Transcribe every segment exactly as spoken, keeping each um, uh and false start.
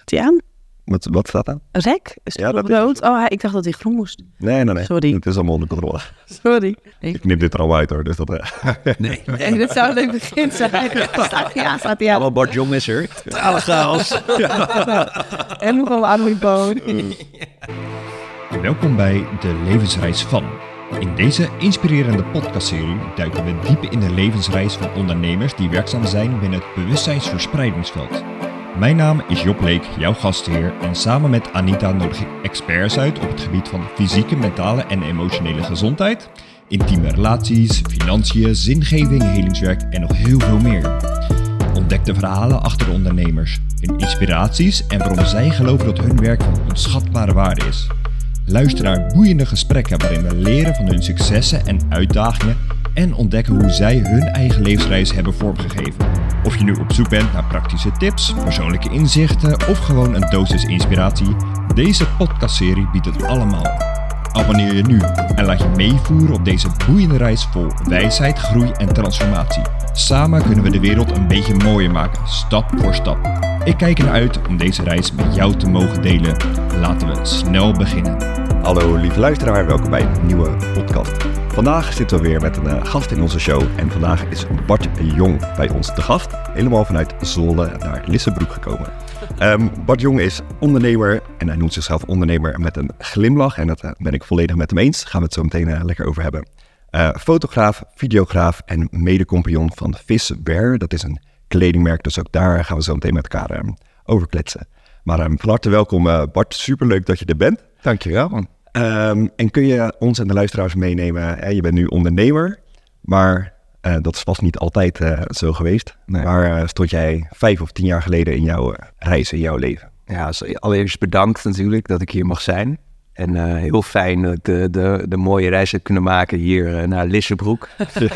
staat hij aan? Wat, wat staat aan? Een rek? Is Ja, het dat rood? Oh, ik dacht dat hij groen moest. Nee, nee, nee. Sorry. Het is allemaal onder controle. Sorry. Ik knip dit er al uit hoor, dus dat... Uh... nee, nee, dat zou een begin zijn. Staat hij aan, staat hij aan. Maar Bart Jong is er. Totale chaos. En nog een ademboon. Welkom bij De Levensreis van. In deze inspirerende podcastserie duiken we diep in de levensreis van ondernemers die werkzaam zijn binnen het bewustzijnsverspreidingsveld. Mijn naam is Job Leek, jouw gastheer, en samen met Anita nodig ik experts uit op het gebied van fysieke, mentale en emotionele gezondheid, intieme relaties, financiën, zingeving, helingswerk en nog heel veel meer. Ontdek de verhalen achter de ondernemers, hun inspiraties en waarom zij geloven dat hun werk van onschatbare waarde is. Luister naar boeiende gesprekken waarin we leren van hun successen en uitdagingen en ontdekken hoe zij hun eigen levensreis hebben vormgegeven. Of je nu op zoek bent naar praktische tips, persoonlijke inzichten of gewoon een dosis inspiratie, deze podcastserie biedt het allemaal. Abonneer je nu en laat je meevoeren op deze boeiende reis vol wijsheid, groei en transformatie. Samen kunnen we de wereld een beetje mooier maken, stap voor stap. Ik kijk ernaar uit om deze reis met jou te mogen delen. Laten we snel beginnen. Hallo lieve luisteraar, welkom bij een nieuwe podcast. Vandaag zitten we weer met een uh, gast in onze show en vandaag is Bart Jong bij ons te gast. Helemaal vanuit Zwolle naar Lissabroek gekomen. Um, Bart Jong is ondernemer en hij noemt zichzelf ondernemer met een glimlach en dat uh, ben ik volledig met hem eens. Daar gaan we het zo meteen uh, lekker over hebben. Uh, fotograaf, videograaf en mede-compagnon van Viswear. Dat is een kledingmerk, dus ook daar gaan we zo meteen met elkaar um, over kletsen. Maar um, van harte welkom uh, Bart, superleuk dat je er bent. Dankjewel man. Um, en kun je ons en de luisteraars meenemen, hè? Je bent nu ondernemer, maar uh, dat is vast niet altijd uh, zo geweest. Nee. Waar uh, stond jij vijf of tien jaar geleden in jouw uh, reis, in jouw leven? Ja, allereerst bedankt natuurlijk dat ik hier mag zijn. En uh, heel fijn dat ik de, de, de mooie reis heb kunnen maken hier uh, naar Lissabroek.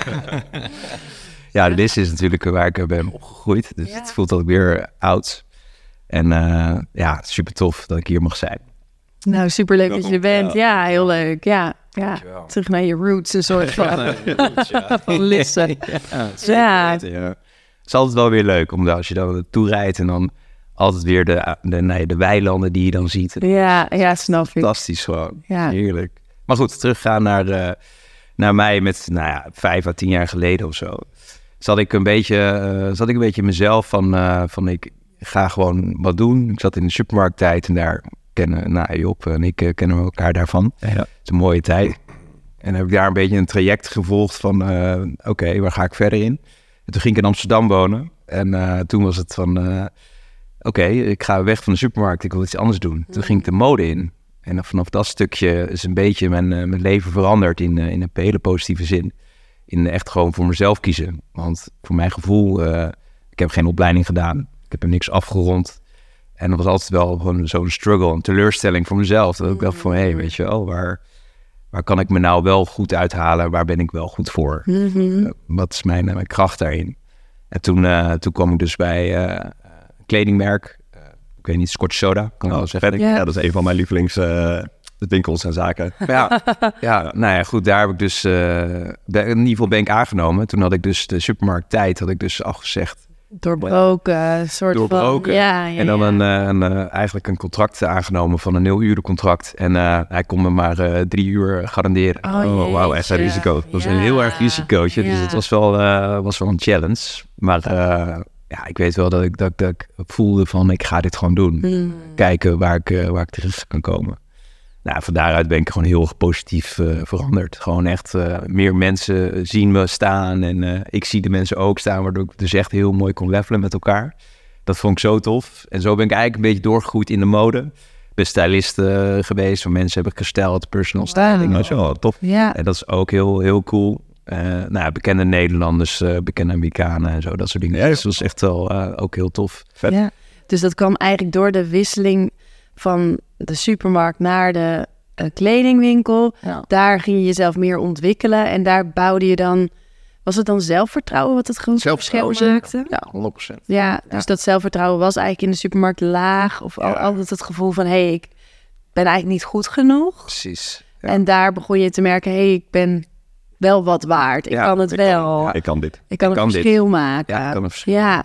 Ja, Lisse is natuurlijk waar ik ben opgegroeid, dus ja. Het voelt dat ik weer oud. En uh, ja, super tof dat ik hier mag zijn. Nou, superleuk dat je er bent. Ja, ja heel leuk. Ja, ja. Terug naar je roots, een soort van, roots, ja. van Lisse. Ja, ja. ja. Het is altijd wel weer leuk, omdat als je dan naartoe rijdt en dan altijd weer de, de, nee, de weilanden die je dan ziet. Ja, ja, snap ik. Fantastisch gewoon. Ja. Heerlijk. Maar goed, teruggaan naar, de, naar mij met, nou ja, vijf à tien jaar geleden of zo. Zat ik een beetje, uh, zat ik een beetje in mezelf van, uh, van ik ga gewoon wat doen. Ik zat in de supermarkttijd en daar kennen, nou Job en ik uh, kennen we elkaar daarvan. Ja. Het is een mooie tijd. En dan heb ik daar een beetje een traject gevolgd van, uh, oké, okay, waar ga ik verder in? En toen ging ik in Amsterdam wonen. En uh, toen was het van, uh, oké, okay, ik ga weg van de supermarkt, ik wil iets anders doen. Toen ging ik de mode in. En vanaf dat stukje is een beetje mijn, uh, mijn leven veranderd in, uh, in een hele positieve zin. In echt gewoon voor mezelf kiezen. Want voor mijn gevoel, uh, ik heb geen opleiding gedaan. Ik heb er niks afgerond. En dat was altijd wel gewoon zo'n struggle, een teleurstelling voor mezelf. Dat ik dacht van, hé, hey, weet je wel, waar, waar kan ik me nou wel goed uithalen? Waar ben ik wel goed voor? Mm-hmm. Uh, wat is mijn, mijn kracht daarin? En toen, uh, toen kwam ik dus bij uh, een kledingmerk. Uh, ik weet niet, Scotch Soda, kan ik wel zeggen. Ja. ja, dat is een van mijn lievelings uh, winkels en zaken. Ja, ja, nou ja, goed, daar heb ik dus, uh, in ieder geval ben ik aangenomen. Toen had ik dus de supermarkttijd, had ik dus afgezegd. Doorbroken, soort Doorbroken. van... Ja, ja, en dan ja. een, een, een, eigenlijk een contract aangenomen van een nul uren contract. En uh, hij kon me maar uh, drie uur garanderen. Oh, oh wauw, echt een risico. Dat was ja. een heel erg risicootje, ja. dus het was wel, uh, was wel een challenge. Maar uh, ja, ik weet wel dat ik, dat, dat ik voelde van, ik ga dit gewoon doen. Hmm. Kijken waar ik, uh, waar ik terecht kan komen. Nou, van daaruit ben ik gewoon heel erg positief uh, veranderd. Gewoon echt uh, meer mensen zien me staan en uh, ik zie de mensen ook staan, waardoor ik dus echt heel mooi kon levelen met elkaar. Dat vond ik zo tof. En zo ben ik eigenlijk een beetje doorgegroeid in de mode. Ik ben stylist uh, geweest, waar mensen hebben gestyled, personal styling. Dat is wel tof. Ja. En dat is ook heel, heel cool. Uh, nou, bekende Nederlanders, uh, bekende Amerikanen en zo, dat soort dingen. Ja, dus dat was echt wel uh, ook heel tof. Vet. Ja. Dus dat kwam eigenlijk door de wisseling van de supermarkt naar de uh, kledingwinkel. Ja. Daar ging je jezelf meer ontwikkelen en daar bouwde je dan... Was het dan zelfvertrouwen wat het grootste verschil maakte? Ja, honderd procent. Ja, dus ja. dat zelfvertrouwen was eigenlijk in de supermarkt laag of ja. altijd het gevoel van... hé, hey, ik ben eigenlijk niet goed genoeg. Precies. Ja. En daar begon je te merken, hé, hey, ik ben wel wat waard. Ik ja, kan het ik wel. Kan, ja, ik kan dit. Ik kan ik een kan verschil dit. maken. Ja, ik kan een verschil ja. maken.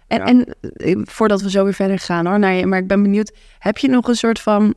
En, ja. en voordat we zo weer verder gaan hoor, naar je, maar ik ben benieuwd, heb je nog een soort van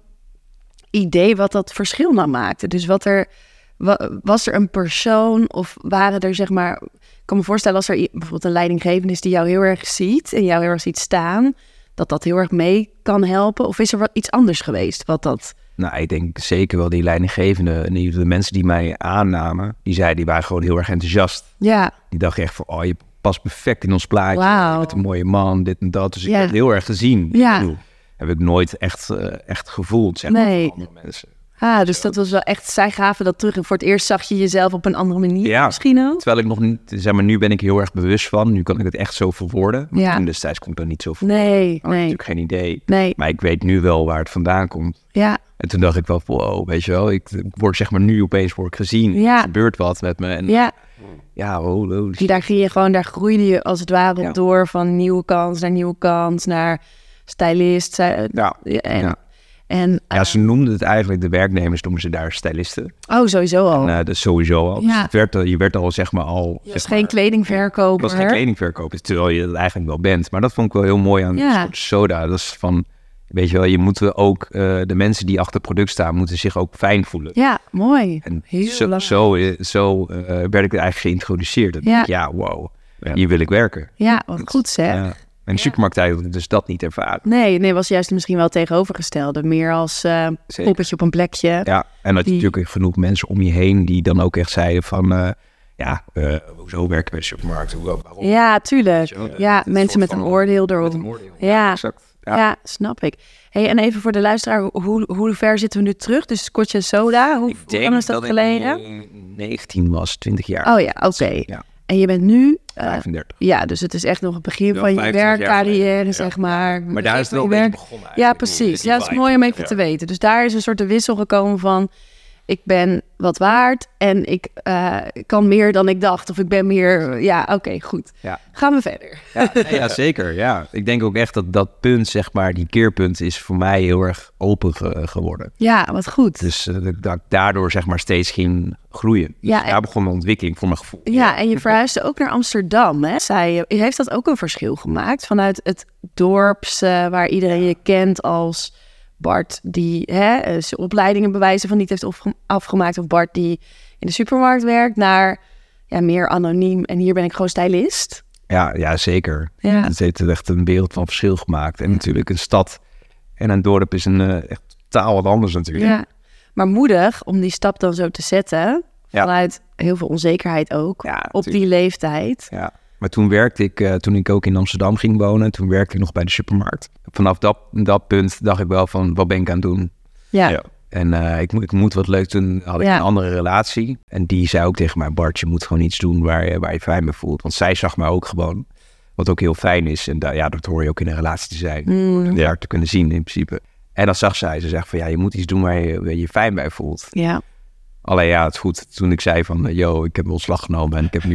idee wat dat verschil nou maakte? Dus wat er, wa, was er een persoon of waren er zeg maar, ik kan me voorstellen als er bijvoorbeeld een leidinggevende is die jou heel erg ziet en jou heel erg ziet staan, dat dat heel erg mee kan helpen? Of is er wat iets anders geweest wat dat... Nou, ik denk zeker wel die leidinggevende en die, de mensen die mij aannamen, die zeiden, die waren gewoon heel erg enthousiast. Ja. Die dachten echt van, oh, je past perfect in ons plaatje. Wow. Met een mooie man, dit en dat. Dus ik Ja. heb het heel erg gezien. Ja. Ik bedoel, heb ik nooit echt, uh, echt gevoeld, zeg maar, Nee. van andere mensen. Ah, dus dat was wel echt, zij gaven dat terug en voor het eerst zag je jezelf op een andere manier Ja. misschien ook? Terwijl ik nog niet, zeg maar, nu ben ik heel erg bewust van. Nu kan ik het echt zo verwoorden. Maar Ja. toen destijds kon ik dat niet zo voor. Nee, Ik had nee, natuurlijk geen idee. nee. Maar ik weet nu wel waar het vandaan komt. Ja, En toen dacht ik wel, wow, weet je wel, ik, ik word zeg maar nu opeens word ik gezien. Ja. Er gebeurt wat met me. En ja. ja, oh, oh, Die daar ging je gewoon, daar groeide je als het ware op Ja. door van nieuwe kans naar nieuwe kans, naar stylist. zij- Ja. En, Ja. en Ja, uh, ze noemden het eigenlijk, de werknemers noemen ze daar stylisten. oh, sowieso al. En, uh, dat is sowieso al. Ja. Dus het werd, al- je werd al zeg maar al... je zeg was maar, geen kledingverkoper. Het was geen kledingverkoper, terwijl je dat eigenlijk wel bent. Maar dat vond ik wel heel mooi aan Ja. een soort soda. Dat is van, weet je wel, je moet ook, uh, de mensen die achter het product staan, moeten zich ook fijn voelen. Ja, mooi. En Heel zo, belangrijk. zo, uh, zo uh, werd ik eigenlijk geïntroduceerd. Dat Ja. ja. ja, wow, Ja. hier wil ik werken. Ja, wat goed zeg. Ja. En de supermarkttijd had ik dus dat niet ervaren. Nee, nee, was juist misschien wel tegenovergestelde. Meer als uh, Zeker. poppetje op een plekje. Ja, en dat je Die- natuurlijk genoeg mensen om je heen die dan ook echt zeiden van, uh, ja, uh, hoezo werken bij de supermarkt? Hoe, waarom? Ja, tuurlijk. Weet je wel? Ja, Het is mensen een met soort een van- oordeel erop. Met een oordeel. Ja. exact. Ja. Ja. snap ik. Hey, en even voor de luisteraar, hoe, hoe ver zitten we nu terug? Dus Scotch en Soda, hoe, Ik hoe denk lang is dat, dat geleden? ik negentien was, twintig jaar. Oh ja, oké. Ja, En je bent nu... uh, vijfendertig. ja, dus het is echt nog het begin Ja, van je vijfentwintig jaar werkcarrière, geleden. zeg Ja. maar. Maar daar is het wel Je een beetje werk- begonnen Ja, eigenlijk. precies. Die Ja, dat is vibe. mooi om even Ja. te weten. Dus daar is een soort de wissel gekomen van... ik ben wat waard en ik uh, kan meer dan ik dacht. Of ik ben meer... Ja, oké, okay, goed. Ja. Gaan we verder. Ja, nee, ja, zeker. Ja. Ik denk ook echt dat dat punt, zeg maar, die keerpunt is voor mij heel erg open ge- geworden. Ja, wat goed. Dus uh, dat, dat ik daardoor, zeg maar, steeds ging groeien. Dus Ja, daar en- begon mijn ontwikkeling voor mijn gevoel. Ja, en je verhuisde ook naar Amsterdam, hè? Zei je. Heeft dat ook een verschil gemaakt vanuit het dorps uh, waar iedereen je kent als Bart die hè, zijn opleidingen bewijzen van niet heeft afge- afgemaakt, of Bart die in de supermarkt werkt, naar ja, meer anoniem en hier ben ik gewoon stylist? Ja, ja, zeker. Ja. Het heeft echt een wereld van verschil gemaakt. En natuurlijk een stad en een dorp is een uh, echt totaal wat anders natuurlijk. Ja, maar moedig om die stap dan zo te zetten, Ja. vanuit heel veel onzekerheid ook, Ja, op die leeftijd. Ja, maar toen werkte ik, uh, toen ik ook in Amsterdam ging wonen, toen werkte ik nog bij de supermarkt. Vanaf dat, dat punt dacht ik wel van, wat ben ik aan het doen? Ja, Ja. En uh, ik, moet- ik moet wat leuk doen. Had ik Ja. een andere relatie. En die zei ook tegen mij, Bart, je moet gewoon iets doen waar je, waar je fijn bij voelt. Want zij zag mij ook gewoon, wat ook heel fijn is. En da- ja, dat hoor je ook in een relatie te zijn. Mm. Ja, te kunnen zien in principe. En dan zag zij, ze zegt van, ja, je moet iets doen waar je waar je, je fijn bij voelt. ja. Alleen ja, het is goed. Toen ik zei van, yo, ik heb mijn ontslag genomen en ik heb nu...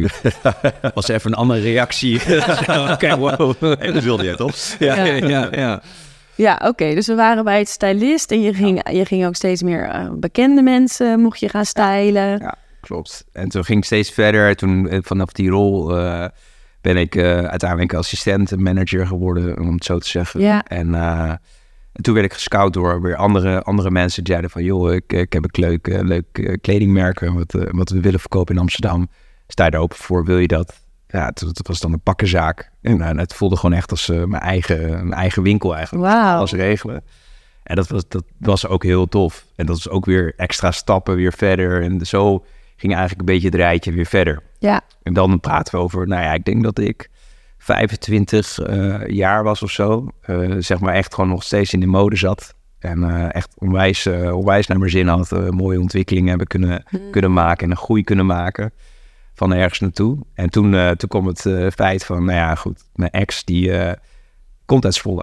was even een andere reactie. Oké, wow. En dat wilde jij toch? Ja, Ja. ja, ja. ja. Ja, oké. Dus we waren bij het stylist en je ging, je ging ook steeds meer uh, bekende mensen, mocht je gaan stylen. Ja, klopt. En toen ging ik steeds verder. Toen eh, vanaf die rol uh, ben ik uh, uiteindelijk assistent en manager geworden, om het zo te zeggen. Ja. En, uh, en toen werd ik gescout door weer andere, andere mensen die zeiden van, joh, ik, ik heb een leuk, uh, leuk uh, kledingmerk wat, uh, wat we willen verkopen in Amsterdam. Sta je er open voor? Wil je dat? Ja, het, het was dan een pakkenzaak. En uh, het voelde gewoon echt als uh, mijn, eigen, mijn eigen winkel eigenlijk. Wauw. Alles regelen. En dat was, dat was ook heel tof. En dat was ook weer extra stappen weer verder. En zo ging eigenlijk een beetje het rijtje weer verder. Ja, En dan praten we over, nou ja, ik denk dat ik vijfentwintig uh, jaar was of zo. Uh, zeg maar echt gewoon nog steeds in de mode zat. En uh, echt onwijs, uh, onwijs naar mijn zin had. Uh, mooie ontwikkelingen hebben kunnen, Hmm. kunnen maken en een groei kunnen maken. Van ergens naartoe. En toen, uh, toen kwam het uh, feit van, nou ja, goed. Mijn ex, die uh, komt uit Zwolle.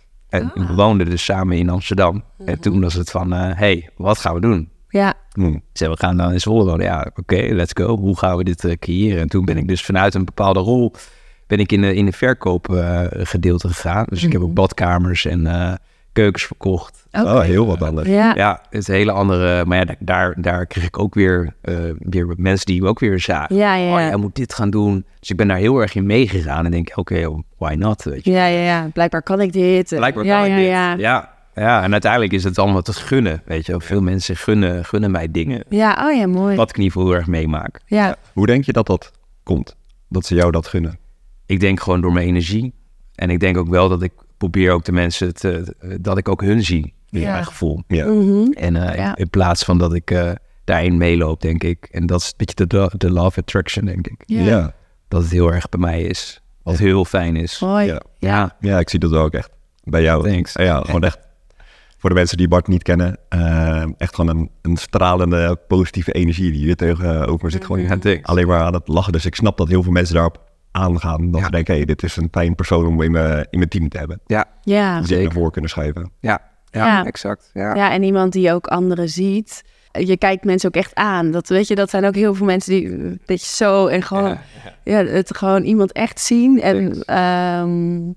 En Ah. we woonden dus samen in Amsterdam. En toen was het van, hé, uh, hey, wat gaan we doen? ja, Hmm. Zei, we gaan dan in Zwolle wonen. Ja, oké, okay, let's go. Hoe gaan we dit uh, creëren? En toen ben ik dus vanuit een bepaalde rol... ben ik in de, in de verkoopgedeelte uh, gedeelte gegaan. Dus ik heb ook badkamers en uh, keukens verkocht. Okay. Oh, heel wat anders. Ja. Ja, het is een hele andere... Maar ja, daar, daar kreeg ik ook weer, uh, weer mensen die ook weer zagen. Ja, ja, ja. Oh, jij moet dit gaan doen. Dus ik ben daar heel erg in meegegaan. En denk, oké, okay, why not? Weet je. Ja, ja, ja. Blijkbaar kan ik dit. Blijkbaar ja, kan ja, ik dit. Ja. Ja, ja, en uiteindelijk is het allemaal te gunnen. Weet je, veel mensen gunnen, gunnen mij dingen. Ja, oh ja, mooi. Wat ik in ieder geval heel erg meemaak. Ja. Hoe denk je dat dat komt? Dat ze jou dat gunnen? Ik denk gewoon door mijn energie. En ik denk ook wel dat ik probeer ook de mensen te, dat ik ook hun zie. In Ja. mijn gevoel. Ja. Mm-hmm. En uh, Ja. in plaats van dat ik uh, daarin meeloop, denk ik. En dat is een beetje de, de love attraction, denk ik. Ja. Ja. Dat het heel erg bij mij is. Wat heel fijn is. Mooi. Ja. Ja, Ja, ik zie dat ook echt. Bij jou. Thanks. Ja, gewoon echt. Voor de mensen die Bart niet kennen, uh, echt gewoon een, een stralende, positieve energie die hier tegenover me zit. Gewoon Ja, thanks. alleen maar aan het lachen. Dus ik snap dat heel veel mensen daarop aangaan. Dat Ja. ze denken, hé, hey, dit is een fijn persoon om in mijn, in mijn team te hebben. ja, Ja. Die naar voren kunnen schuiven. ja, ja, Ja. exact. Ja. Ja, en iemand die ook anderen ziet. Je kijkt mensen ook echt aan. Dat, weet je, dat zijn ook heel veel mensen die een beetje zo en gewoon, Ja, ja, het gewoon iemand echt zien en ehm,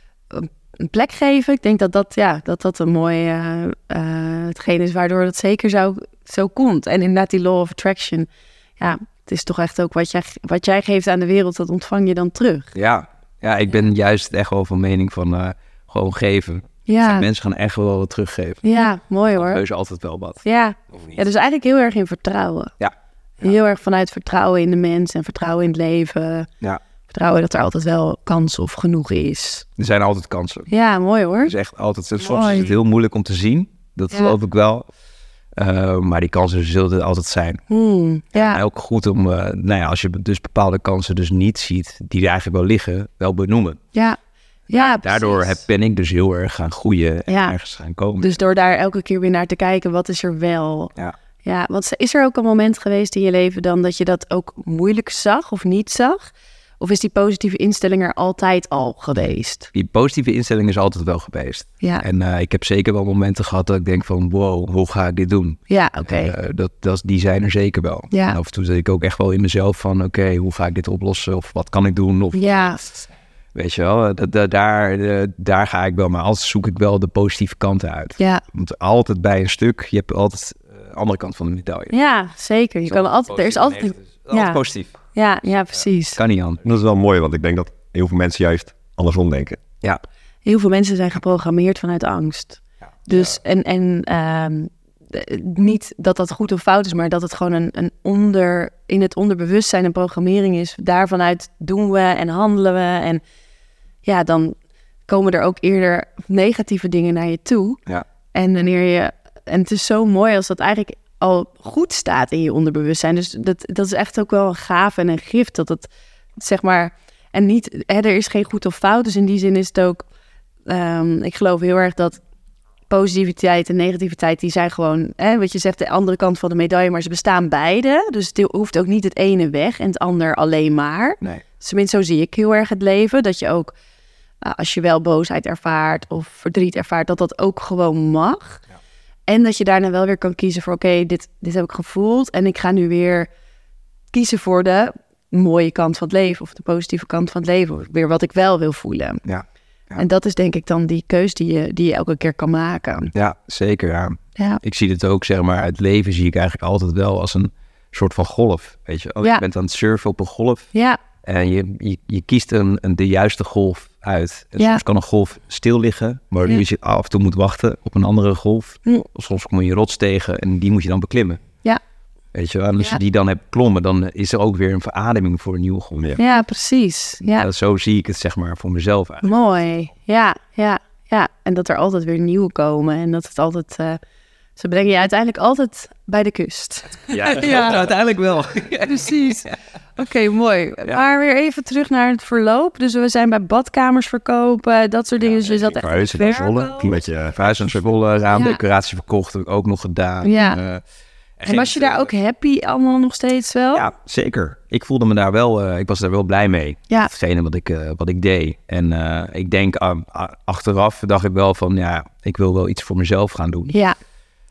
een plek geven. Ik denk dat dat, ja, dat, dat een mooi uh, uh, hetgeen is waardoor dat zeker zo, zo komt. En inderdaad die law of attraction. Ja, het is toch echt ook wat jij, wat jij geeft aan de wereld, dat ontvang je dan terug. Ja, ja, ik ben juist echt wel van mening van uh, gewoon geven. Ja, Mensen gaan echt wel wat teruggeven. ja mooi hoor. Heus altijd wel wat. Ja. Of niet? ja, dus eigenlijk heel erg in vertrouwen. Ja. Heel erg vanuit vertrouwen in de mens en vertrouwen in het leven. Ja. Vertrouwen dat er altijd wel kans of genoeg is. Er zijn altijd kansen. Ja, mooi hoor. Het is echt altijd, soms Mooi. is het heel moeilijk om te zien. Dat Ja. geloof ik wel. Uh, maar die kansen zullen er altijd zijn. Hmm, ja. En ook goed om, uh, nou ja, als je dus bepaalde kansen dus niet ziet, die er eigenlijk wel liggen, wel benoemen. Ja. Ja, Daardoor precies. heb, ben ik dus heel erg gaan groeien en Ja. ergens gaan komen. Dus door daar elke keer weer naar te kijken, wat is er wel? Ja. Ja, want is er ook een moment geweest in je leven dan dat je dat ook moeilijk zag of niet zag? Of is die positieve instelling er altijd al geweest? Die positieve instelling is altijd wel geweest. Ja, En uh, ik heb zeker wel momenten gehad dat ik denk van, wow, hoe ga ik dit doen? ja oké. Uh, dat, dat, die zijn er zeker wel. Ja. En af en toe zit ik ook echt wel in mezelf van, oké, okay, hoe ga ik dit oplossen? Of wat kan ik doen? Of, Ja, weet je wel, da, da, daar, da, daar ga ik wel. Maar altijd zoek ik wel de positieve kanten uit. ja. Want altijd bij een stuk, je hebt altijd de andere kant van de medaille. ja, zeker. Je kan altijd, er is altijd, een- Altijd ja. positief. ja, ja, precies. Kan niet anders. Dat is wel mooi, want ik denk dat heel veel mensen juist andersom denken. Ja. Heel veel mensen zijn geprogrammeerd vanuit angst. Ja. Dus en, en ehm, eh, niet dat dat goed of fout is, maar dat het gewoon een, een onder, in het onderbewustzijn een programmering is. Daarvanuit doen we en handelen we. En ja, dan komen er ook eerder negatieve dingen naar je toe. Ja. En wanneer je. En het is zo mooi als dat eigenlijk al goed staat in je onderbewustzijn. Dus dat, dat is echt ook wel een gaaf en een gift. Dat het, zeg maar. En niet, hè, er is geen goed of fout. Dus in die zin is het ook. Um, ik geloof heel erg dat positiviteit en negativiteit, die zijn gewoon, hè, wat je zegt, de andere kant van de medaille, maar ze bestaan beide. Dus het hoeft ook niet het ene weg en het ander alleen maar. Nee. Tenminste, zo zie ik heel erg het leven. Dat je ook, uh, als je wel boosheid ervaart of verdriet ervaart, dat dat ook gewoon mag. Ja. En dat je daarna wel weer kan kiezen voor, oké, okay, dit, dit heb ik gevoeld en ik ga nu weer kiezen voor de mooie kant van het leven of de positieve kant van het leven. Of weer wat ik wel wil voelen. Ja. Ja. En dat is denk ik dan die keus die je, die je elke keer kan maken. Ja, zeker. Ja. Ja, Ik zie het ook, zeg maar, het leven zie ik eigenlijk altijd wel als een soort van golf. Weet je, oh, Ja. je bent aan het surfen op een golf ja, en je, je, je kiest een, een, de juiste golf uit. En Ja. soms kan een golf stil liggen, maar Ja. je zit af en toe moet wachten op een andere golf. Hm. Of soms kom je rots tegen en die moet je dan beklimmen. Ja. Weet je wel, en als Ja. je die dan hebt beklommen, dan is er ook weer een verademing voor een nieuwe golf. Ja. ja, precies. Ja, Dat, zo zie ik het, zeg maar, voor mezelf eigenlijk. mooi. Ja, ja, ja. En dat er altijd weer nieuwe komen. En dat het altijd... Uh, ze brengen je uiteindelijk altijd bij de kust. Ja, Ja. uiteindelijk wel. Precies. Oké, okay, mooi. Ja. Maar weer even terug naar het verloop. Dus we zijn bij badkamers verkopen, dat soort dingen. Dus je zat echt Verhuizen naar Zwolle. Een beetje Verhuis en Zwolle, raamdecoratie verkocht, heb ik ook nog gedaan. Ja. Uh, En was je daar ook happy allemaal nog steeds wel? Ja, zeker. Ik voelde me daar wel, uh, ik was daar wel blij mee. Ja. Hetgene wat ik, uh, wat ik deed. En uh, ik denk, uh, achteraf dacht ik wel van, ja, ik wil wel iets voor mezelf gaan doen. Ja,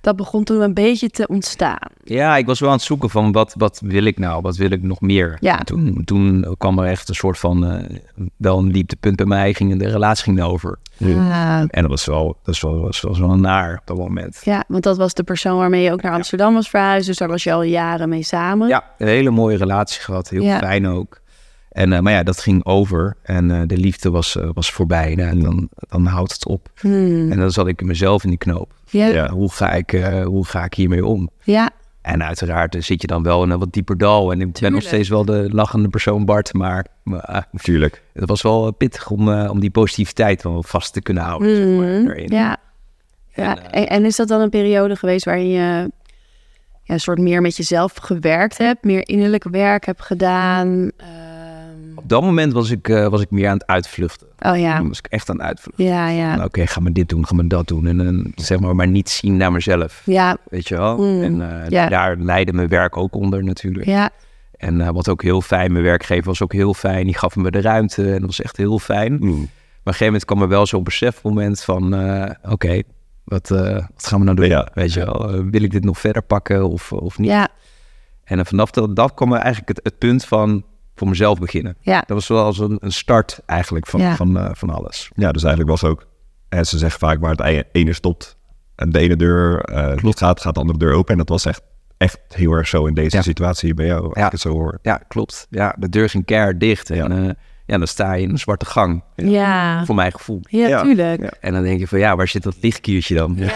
Dat begon toen een beetje te ontstaan. Ja, ik was wel aan het zoeken van wat, wat wil ik nou? Wat wil ik nog meer? Ja. Toen, toen kwam er echt een soort van, uh, wel een dieptepunt bij mij. Ging, de relatie ging over. Ja. En dat was wel, dat was wel, was, was wel naar op dat moment. Ja, want dat was de persoon waarmee je ook naar Amsterdam was verhuisd. Dus daar was je al jaren mee samen. Ja, een hele mooie relatie gehad. Heel ja. fijn ook. En, uh, maar ja, dat ging over. En uh, de liefde was, uh, was voorbij. Nou, en dan, dan houdt het op. Hmm. En dan zat ik mezelf in die knoop. Ja. Ja, hoe, ga ik, uh, hoe ga ik hiermee om? Ja. En uiteraard uh, zit je dan wel in een wat dieper dal. En ik Tuurlijk. ben nog steeds wel de lachende persoon Bart. Maar, maar uh, Tuurlijk. Het was wel pittig om, uh, om die positiviteit wel vast te kunnen houden. Hmm. Zeg maar, erin. Ja. ja. En, uh, en, en is dat dan een periode geweest waarin je ja, een soort meer met jezelf gewerkt hebt? Meer innerlijk werk hebt gedaan? Uh, Op dat moment was ik, uh, was ik meer aan het uitvluchten. Oh ja. Dan was ik echt aan het uitvluchten. Ja, ja. Oké, okay, ga maar dit doen, ga maar dat doen. En dan zeg maar, maar niet zien naar mezelf. Ja. Weet je wel? Mm. En uh, ja. daar leidde mijn werk ook onder natuurlijk. Ja. En uh, wat ook heel fijn, mijn werkgever was ook heel fijn. Die gaf me de ruimte en dat was echt heel fijn. Mm. Maar op een gegeven moment kwam er wel zo'n besefmoment van... Uh, Oké, okay, wat, uh, wat gaan we nou doen? Ja. Weet je wel? Uh, wil ik dit nog verder pakken of, of niet? Ja. En uh, vanaf dat, dat kwam er eigenlijk het, het punt van... voor mezelf beginnen. Ja. Dat was wel als een, een start eigenlijk van, ja. van, uh, van alles. Ja, dus eigenlijk was ook... En ze zeggen vaak waar het ene stopt... en de ene deur uh, gaat, gaat de andere deur open. En dat was echt, echt heel erg zo in deze ja. situatie bij jou. Als ja. ik het zo hoor. Ja, klopt. Ja, de deur ging keihard dicht. En ja. Uh, ja, dan sta je in een zwarte gang. Ja. Voor mijn gevoel. Ja, ja. tuurlijk. Ja. En dan denk je van, ja, waar zit dat lichtkiertje dan? Ja,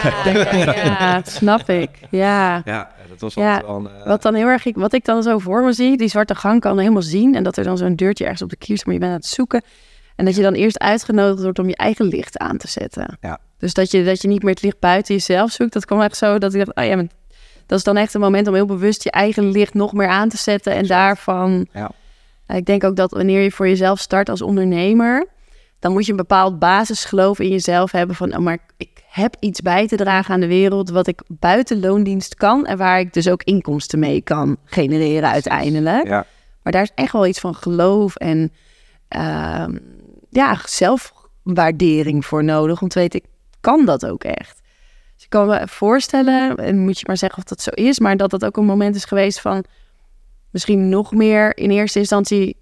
ja snap ik. Ja. Ja, dat was ja. wel... Uh... Wat dan heel erg, wat ik dan zo voor me zie, die zwarte gang kan helemaal zien. En dat er dan zo'n deurtje ergens op de kier staat, maar je bent aan het zoeken. En dat je dan eerst uitgenodigd wordt om je eigen licht aan te zetten. Ja. Dus dat je, dat je niet meer het licht buiten jezelf zoekt. Dat kwam echt zo dat ik dacht, oh ja, maar dat is dan echt een moment om heel bewust je eigen licht nog meer aan te zetten. En daarvan... Ja. Ik denk ook dat wanneer je voor jezelf start als ondernemer, dan moet je een bepaald basisgeloof in jezelf hebben van, oh, maar ik heb iets bij te dragen aan de wereld wat ik buiten loondienst kan en waar ik dus ook inkomsten mee kan genereren uiteindelijk. Ja. Maar daar is echt wel iets van geloof en uh, ja, zelfwaardering voor nodig om te weten, ik kan dat ook echt. Dus ik kan me voorstellen, en moet je maar zeggen of dat zo is, maar dat dat ook een moment is geweest van misschien nog meer in eerste instantie,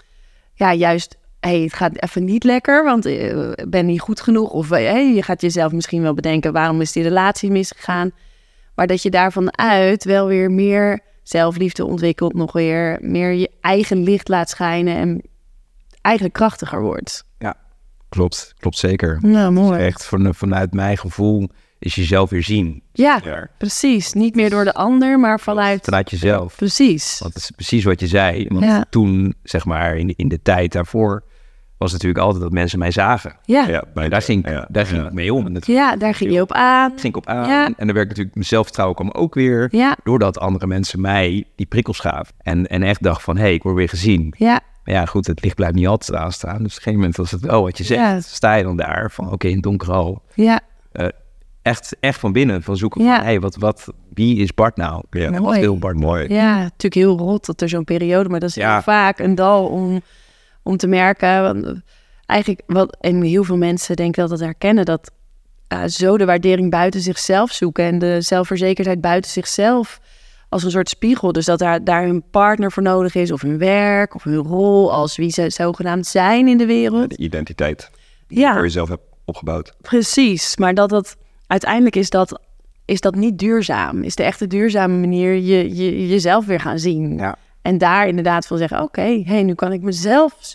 ja, juist, hey, het gaat even niet lekker, want ik uh, ben niet goed genoeg. Of hey, je gaat jezelf misschien wel bedenken, waarom is die relatie misgegaan? Maar dat je daarvan uit wel weer meer zelfliefde ontwikkelt, nog weer meer je eigen licht laat schijnen en eigenlijk krachtiger wordt. Ja, klopt. Klopt zeker. Nou, mooi. Echt van, vanuit mijn gevoel is jezelf weer zien. Ja, ja, precies. Niet meer door de ander, maar vanuit... Vanuit jezelf. Precies. Want het is precies wat je zei. Want ja. toen, zeg maar, in de, in de tijd daarvoor... was het natuurlijk altijd dat mensen mij zagen. Ja. ja daar ging, ja. daar ging ja. ik mee om. Het, ja, daar ging je op aan. ging ik op aan. Ja. En dan werd natuurlijk mijn zelfvertrouwen kwam ook weer... Ja. doordat andere mensen mij die prikkels gaven. En, en echt dacht van, hé, hey, ik word weer gezien. Ja. Maar ja, goed, het licht blijft niet altijd aanstaan. Dus op een gegeven moment was het wel wat je zegt. Ja. Sta je dan daar van, oké, okay, in het donker al. Ja. Uh, Echt, echt van binnen, van zoeken ja. van, hey, wat, wat, wie is Bart nou? Ja, en wat wil Bart mooi. Ja, natuurlijk heel rot dat er zo'n periode, maar dat is ja. heel vaak een dal om, om te merken. Want eigenlijk, wat, en heel veel mensen denken dat het herkennen, dat uh, zo de waardering buiten zichzelf zoeken en de zelfverzekerdheid buiten zichzelf als een soort spiegel. Dus dat daar, daar hun partner voor nodig is, of hun werk, of hun rol, als wie ze zogenaamd zijn in de wereld. De identiteit die ja. je voor jezelf hebt opgebouwd. Precies, maar dat dat... Uiteindelijk is dat, is dat niet duurzaam. Is de echte duurzame manier je, je jezelf weer gaan zien. Ja. En daar inderdaad van zeggen, oké, okay, hey, nu kan ik mezelf,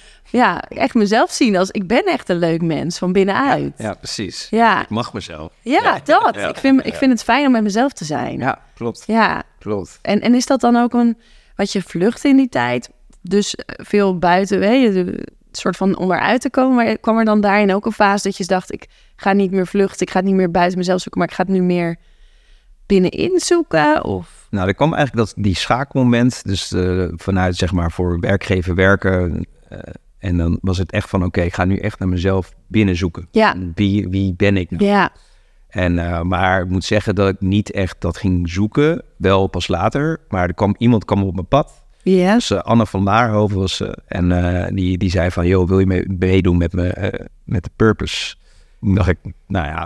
ja, echt mezelf zien als ik ben echt een leuk mens van binnenuit. Ja, ja precies. Ja. Ik mag mezelf. Ja, ja. dat. Ja. Ik, vind, ik vind het fijn om met mezelf te zijn. Ja, klopt. Ja, klopt. En, en is dat dan ook een, wat je vlucht in die tijd? Dus veel buiten, weet je, soort van om eruit te komen. Maar kwam er dan daarin ook een fase dat je dacht, ik ga niet meer vluchten, ik ga het niet meer buiten mezelf zoeken, maar ik ga het nu meer binnenin zoeken? Of? Nou, er kwam eigenlijk dat die schakelmoment, dus uh, vanuit zeg maar voor werkgever werken. Uh, en dan was het echt van, oké, okay, ik ga nu echt naar mezelf binnen zoeken. Ja. Wie, wie ben ik nou? Ja. En, uh, maar ik moet zeggen dat ik niet echt dat ging zoeken, wel pas later. Maar er kwam iemand kwam op mijn pad. Ja. Dus uh, Anne van Laarhoven was uh, en uh, die, die zei van, joh, wil je mee, meedoen met, me, uh, met de Purpose? Toen dacht ik, nou ja,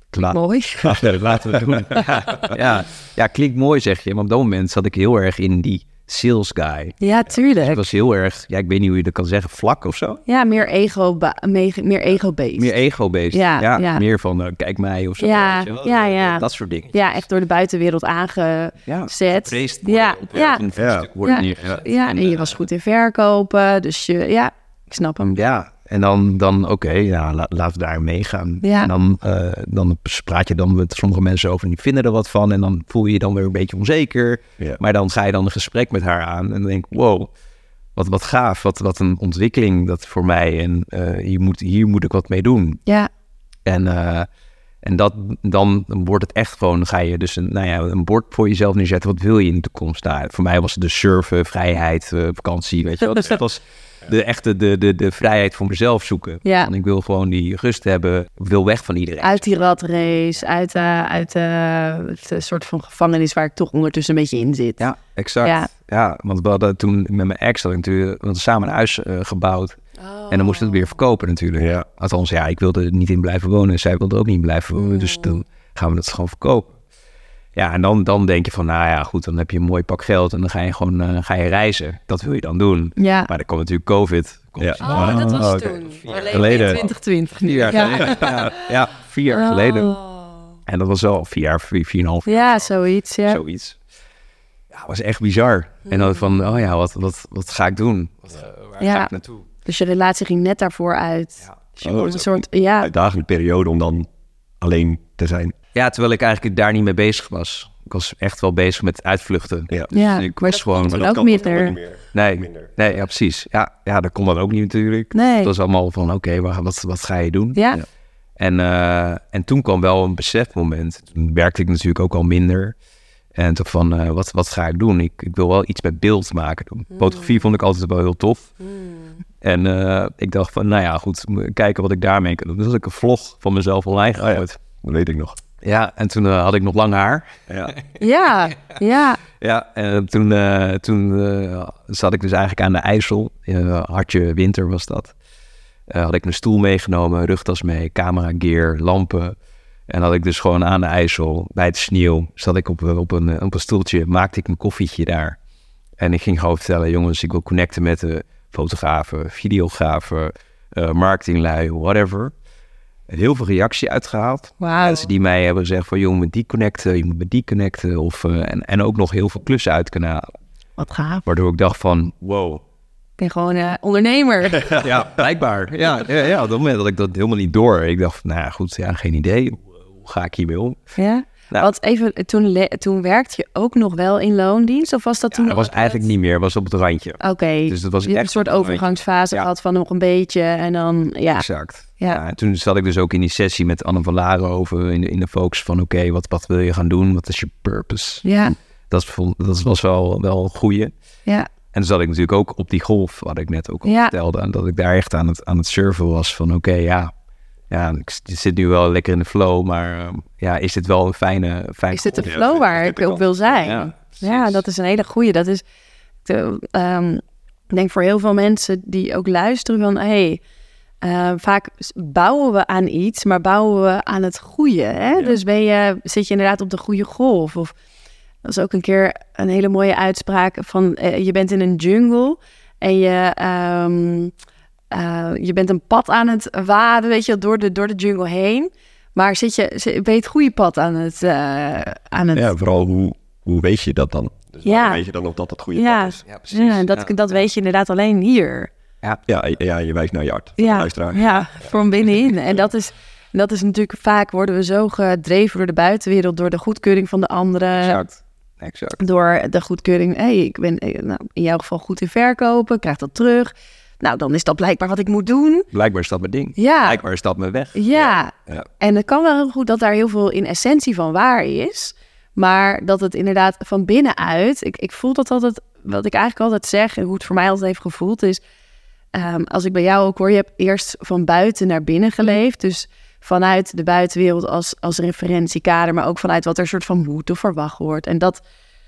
La- Mooi. Ja, laten we het doen. ja, ja, ja, klinkt mooi zeg je. Maar op dat moment zat ik heel erg in die sales guy. Ja, tuurlijk. Het was heel erg, ja, ik weet niet hoe je dat kan zeggen, vlak of zo. Ja, meer ego, ba- me- meer ego-based. Meer ego-based. Ja, Ja, ja. meer van, uh, kijk mij of zo. Ja, weet je wel. ja, ja. Dat, dat soort dingen. Ja, echt door de buitenwereld aangezet. Ja, Ja, geprezen worden, ja, op, ja. op een voetstuk worden Ja. neergezet. Ja, en je was goed in verkopen. Dus je, ja, ik snap hem. Ja, en dan, dan oké, ja, la, laten we daar meegaan. Ja. En dan, uh, dan praat je dan met sommige mensen over en die vinden er wat van. En dan voel je je dan weer een beetje onzeker. Ja. Maar dan ga je dan een gesprek met haar aan en dan denk ik, wow, wat, wat gaaf. Wat, wat een ontwikkeling dat voor mij. En uh, hier, moet, hier moet ik wat mee doen. Ja, En, uh, en dat, dan wordt het echt gewoon, ga je dus een, nou ja, een bord voor jezelf neerzetten. Wat wil je in de toekomst? Nou, voor mij was het de surfen, vrijheid, uh, vakantie, weet je wel. Dus dat was de echte de, de, de vrijheid voor mezelf zoeken. Ja. Want ik wil gewoon die rust hebben. Ik wil weg van iedereen. uit die ratrace, uit, uh, uit uh, het uh, soort van gevangenis waar ik toch ondertussen een beetje in zit. Ja, exact. Ja. Ja, want we hadden toen met mijn ex had ik natuurlijk want samen een huis uh, gebouwd. Oh. En dan moest het weer verkopen natuurlijk. Ja. Althans, ja, ik wilde er niet in blijven wonen. Zij wilde ook niet blijven wonen. Mm. Dus dan gaan we dat gewoon verkopen. Ja, en dan, dan denk je van, nou ja, goed, dan heb je een mooi pak geld en dan ga je gewoon uh, ga je reizen. Dat wil je dan doen. Ja. Maar dan kwam natuurlijk COVID. Komt Ja. Oh, dat was Oh, oké. toen. Vier jaar geleden. twintig twintig. Vier jaar Ja. geleden. Ja, ja, vier jaar geleden. Oh. En dat was al vier jaar, vier, vier en een half jaar. Ja, zoiets, ja. Zoiets. Ja, het was echt bizar. En dan van, oh ja, wat, wat, wat ga ik doen? Wat, uh, waar Ja. ga ik naartoe? Dus je relatie ging net daarvoor uit. Ja. Dus je Oh, kon is een ook soort, ja, Uitdagende periode om dan alleen te zijn. Ja, terwijl ik eigenlijk daar niet mee bezig was. Ik was echt wel bezig met uitvluchten. Ja. Dus ja. ik Maar was gewoon... dat Maar ook kan minder. niet meer. Nee, Minder. nee, ja, precies. Ja, ja, dat kon dan ook niet natuurlijk. Nee. Het was allemaal van, oké, okay, wat, wat ga je doen? Ja, Ja. En, uh, en toen kwam wel een besefmoment. Toen werkte ik natuurlijk ook al minder. En toen van, uh, wat, wat ga ik doen? Ik, ik wil wel iets met beeld maken doen. Mm. Fotografie vond ik altijd wel heel tof. Mm. En uh, ik dacht van, nou ja, goed, kijken wat ik daarmee kan doen. Dus had ik een vlog van mezelf online Oh ja. gegooid. Dat weet ik nog. Ja, en toen uh, had ik nog lang haar. Ja. ja, ja. Ja, en toen, uh, toen uh, zat ik dus eigenlijk aan de IJssel. Uh, hartje winter was dat. Uh, had ik een stoel meegenomen, rugtas mee, camera gear, lampen. En had ik dus gewoon aan de IJssel, bij het sneeuw, zat ik op, op, een, op een stoeltje, maakte ik mijn koffietje daar. En ik ging gewoon vertellen, jongens, ik wil connecten met de fotografen, videografen, uh, marketinglui, whatever. Heel veel reactie uitgehaald. Wauw. Mensen die mij hebben gezegd van, joh, met die connecten, je moet met die connecten. Of, uh, en, en ook nog heel veel klussen uit kunnen halen. Wat gaaf. Waardoor ik dacht van, wow. Ik ben gewoon uh, ondernemer. Ja, blijkbaar. Ja, ja, ja, op dat moment had ik dat helemaal niet door. Ik dacht, nou ja, goed, ja, geen idee. Hoe, hoe ga ik hiermee om? Ja. Nou. Want even, toen, le- toen werkte je ook nog wel in loondienst? Of was dat toen Ja, dat was nog eigenlijk niet meer, was op het randje. Oké, Dus dat was je hebt echt een soort op het randje. overgangsfase Ja. gehad van nog een beetje en dan, ja. Exact. Ja. Ja, en toen zat ik dus ook in die sessie met Anne van Laren over in de, in de focus van, oké, okay, wat, wat wil je gaan doen? Wat is je purpose? Ja, Dat, vond, dat was wel, wel een goeie. ja, En toen zat ik natuurlijk ook op die golf, wat ik net ook al Ja. vertelde. En dat ik daar echt aan het, aan het surfen was van, oké, okay, ja. Ja, ik zit nu wel lekker in de flow, maar uh, ja, is dit wel een fijne, fijne is dit de golf? flow Ja, waar dit ik de op kant. wil zijn? Ja, Ja, precies. dat is een hele goeie. Dat is, de, um, ik denk voor heel veel mensen die ook luisteren van, hey, uh, vaak bouwen we aan iets, maar bouwen we aan het goede. Hè? Ja. Dus ben je, zit je inderdaad op de goede golf. Of dat is ook een keer een hele mooie uitspraak van, uh, je bent in een jungle en je, um, uh, je bent een pad aan het waden, weet je, door de, door de jungle heen. Maar zit je, zit, ben je het goede pad aan het... Uh, aan het Ja, vooral hoe, hoe weet je dat dan? Dus Ja. ja. weet je dan of dat het goede Ja. pad is? Ja, precies. Ja, dat, Ja. dat weet je inderdaad alleen hier. Ja, ja, je wijst naar je hart. Voor de Ja, luisteraar. ja, van binnenin. En dat is, dat is natuurlijk vaak, worden we zo gedreven door de buitenwereld, door de goedkeuring van de anderen, Exact. Exact. door de goedkeuring, hé, hey, ik ben eh, nou, in jouw geval goed in verkopen, ik krijg dat terug. Nou, dan is dat blijkbaar wat ik moet doen. Blijkbaar is dat mijn ding. Ja. Blijkbaar is dat mijn weg. Ja. Ja. En het kan wel heel goed dat daar heel veel in essentie van waar is. Maar dat het inderdaad van binnenuit... Ik, ik voel dat altijd... Wat ik eigenlijk altijd zeg en hoe het voor mij altijd heeft gevoeld is... Um, als ik bij jou ook hoor, je hebt eerst van buiten naar binnen geleefd. Dus vanuit de buitenwereld als, als referentiekader... maar ook vanuit wat er soort van moet of verwacht wordt. En dat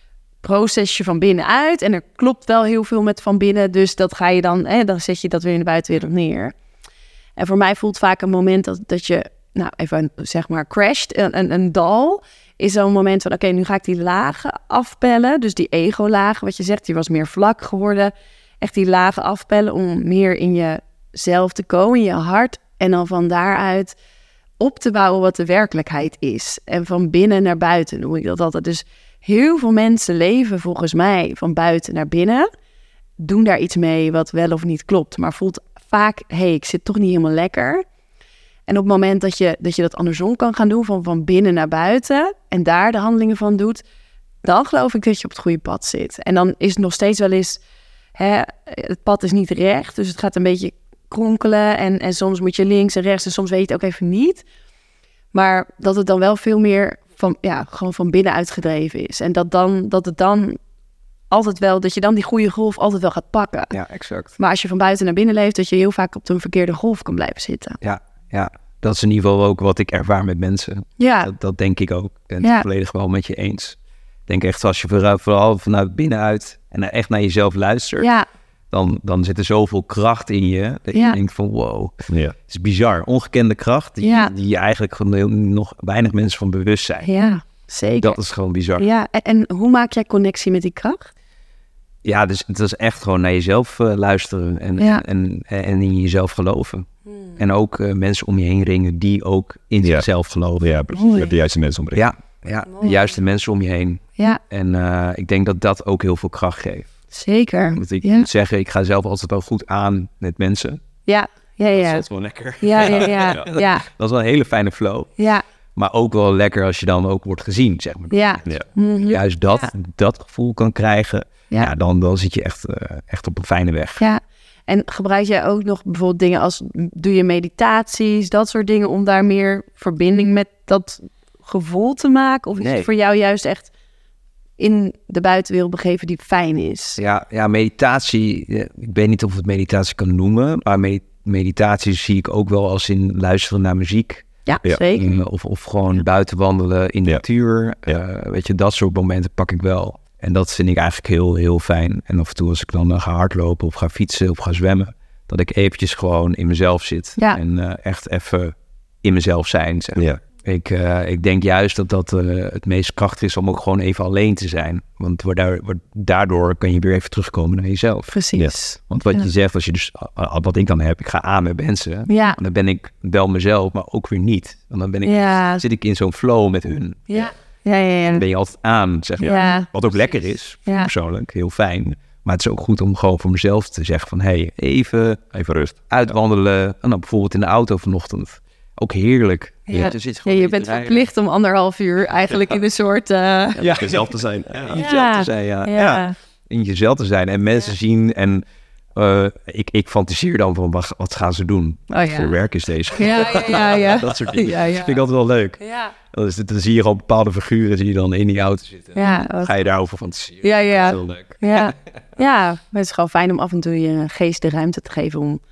proces je van binnenuit. En er klopt wel heel veel met van binnen. Dus dat ga je dan... Hè, dan zet je dat weer in de buitenwereld neer. En voor mij voelt vaak een moment dat, dat je nou even zeg maar crasht, een, een, een dal, is zo'n moment van, oké, okay, nu ga ik die lagen afpellen. Dus die ego-lagen, wat je zegt, die was meer vlak geworden. Echt die lagen afpellen om meer in jezelf te komen, in je hart. En dan van daaruit op te bouwen wat de werkelijkheid is. En van binnen naar buiten noem ik dat altijd. Dus heel veel mensen leven volgens mij van buiten naar binnen. Doen daar iets mee wat wel of niet klopt. Maar voelt vaak, hé, hey, ik zit toch niet helemaal lekker. En op het moment dat je dat, je dat andersom kan gaan doen, van, van binnen naar buiten, en daar de handelingen van doet, dan geloof ik dat je op het goede pad zit. En dan is het nog steeds wel eens, hè, het pad is niet recht, dus het gaat een beetje kronkelen. En, en soms moet je links en rechts en soms weet je het ook even niet. Maar dat het dan wel veel meer van, ja, gewoon van binnenuit gedreven is. En dat, dan, dat het dan altijd wel, dat je dan die goede golf altijd wel gaat pakken. Ja, exact. Maar als je van buiten naar binnen leeft, dat je heel vaak op de verkeerde golf kan blijven zitten. Ja, ja. Dat is in ieder geval ook wat ik ervaar met mensen. Ja. Dat, dat denk ik ook. Ik ben Ja. het volledig wel met je eens. Ik denk echt, als je vooral, vooral vanuit binnenuit en echt naar jezelf luistert, Ja, dan, dan zit er zoveel kracht in je, dat Ja. je denkt van wow, Ja. het is bizar. Ongekende kracht, die, Ja. die je eigenlijk gewoon heel- nog weinig mensen van bewust zijn. ja, zeker. Dat is gewoon bizar. Ja, Ja, en, en hoe maak jij connectie met die kracht? dus het is echt gewoon naar jezelf uh, luisteren en, Ja. en, en in jezelf geloven. En ook uh, mensen om je heen ringen die ook in Ja. zichzelf geloven. Ja, precies. Mooi. Met de juiste mensen omringen. Ja, ja, de Mooi. juiste mensen om je heen. Ja, En uh, ik denk dat dat ook heel veel kracht geeft. zeker. Want ik Ja, moet zeggen, ik ga zelf altijd wel goed aan met mensen. ja, ja, Dat is ja. altijd wel lekker. Ja, ja, ja, ja, Dat is wel een hele fijne flow. ja, Maar ook wel lekker als je dan ook wordt gezien, zeg maar. ja. Ja. Mhm. Juist dat, Ja. dat gevoel kan krijgen, ja. Ja. dan, dan zit je echt, uh, echt op een fijne weg. Ja, en gebruik jij ook nog bijvoorbeeld dingen als, doe je meditaties, dat soort dingen, om daar meer verbinding met dat gevoel te maken? Of is Nee. het voor jou juist echt in de buitenwereld begeven die fijn is? Ja, ja, meditatie, eh, ik weet niet of ik het meditatie kan noemen, maar me- meditatie zie ik ook wel als in luisteren naar muziek. Ja, Ja. zeker. Mm, Of, of gewoon buiten wandelen in de Ja. natuur. Ja. Eh, weet je, dat soort momenten pak ik wel. En dat vind ik eigenlijk heel, heel fijn. En af en toe als ik dan uh, ga hardlopen of ga fietsen of ga zwemmen, dat ik eventjes gewoon in mezelf zit. Ja. En uh, echt even in mezelf zijn. Zeg. Ja. Ik, uh, ik denk juist dat dat uh, het meest krachtig is om ook gewoon even alleen te zijn. Want waardoor, daardoor kan je weer even terugkomen naar jezelf. Precies. Want wat Ja. je zegt, als je dus, uh, wat ik dan heb, ik ga aan met mensen. Ja, Dan ben ik wel mezelf, maar ook weer niet. Want dan ben ik, ja, zit ik in zo'n flow met hun. ja, ja, ja, ja. Dan ben je altijd aan, zeg maar. Ja. Wat ook lekker is, Ja. persoonlijk, heel fijn. Maar het is ook goed om gewoon voor mezelf te zeggen van, hé, hey, even Even rust. uitwandelen. En dan bijvoorbeeld in de auto vanochtend. Ook heerlijk. Ja. je zit Ja, gewoon je te bent rijden. verplicht om anderhalf uur eigenlijk in een soort... eh, Ja, Jezelf te zijn. in Ja. jezelf Ja. te zijn, ja. ja. ja. In jezelf te zijn en mensen zien en uh, ik, ik fantaseer dan van, wat, wat gaan ze doen? Oh Wat voor ja. werk is deze? Ja, ja, ja, ja. Dat soort dingen. Ja, ja. Dat vind ik altijd wel leuk. Ja, Dan, is het, dan zie je gewoon bepaalde figuren die dan in die auto zitten. ja, Dan wat- ga je daarover fantaseren. Ja, ja. Dat is heel leuk. ja. Ja, maar het is gewoon fijn om af en toe je geest de ruimte te geven om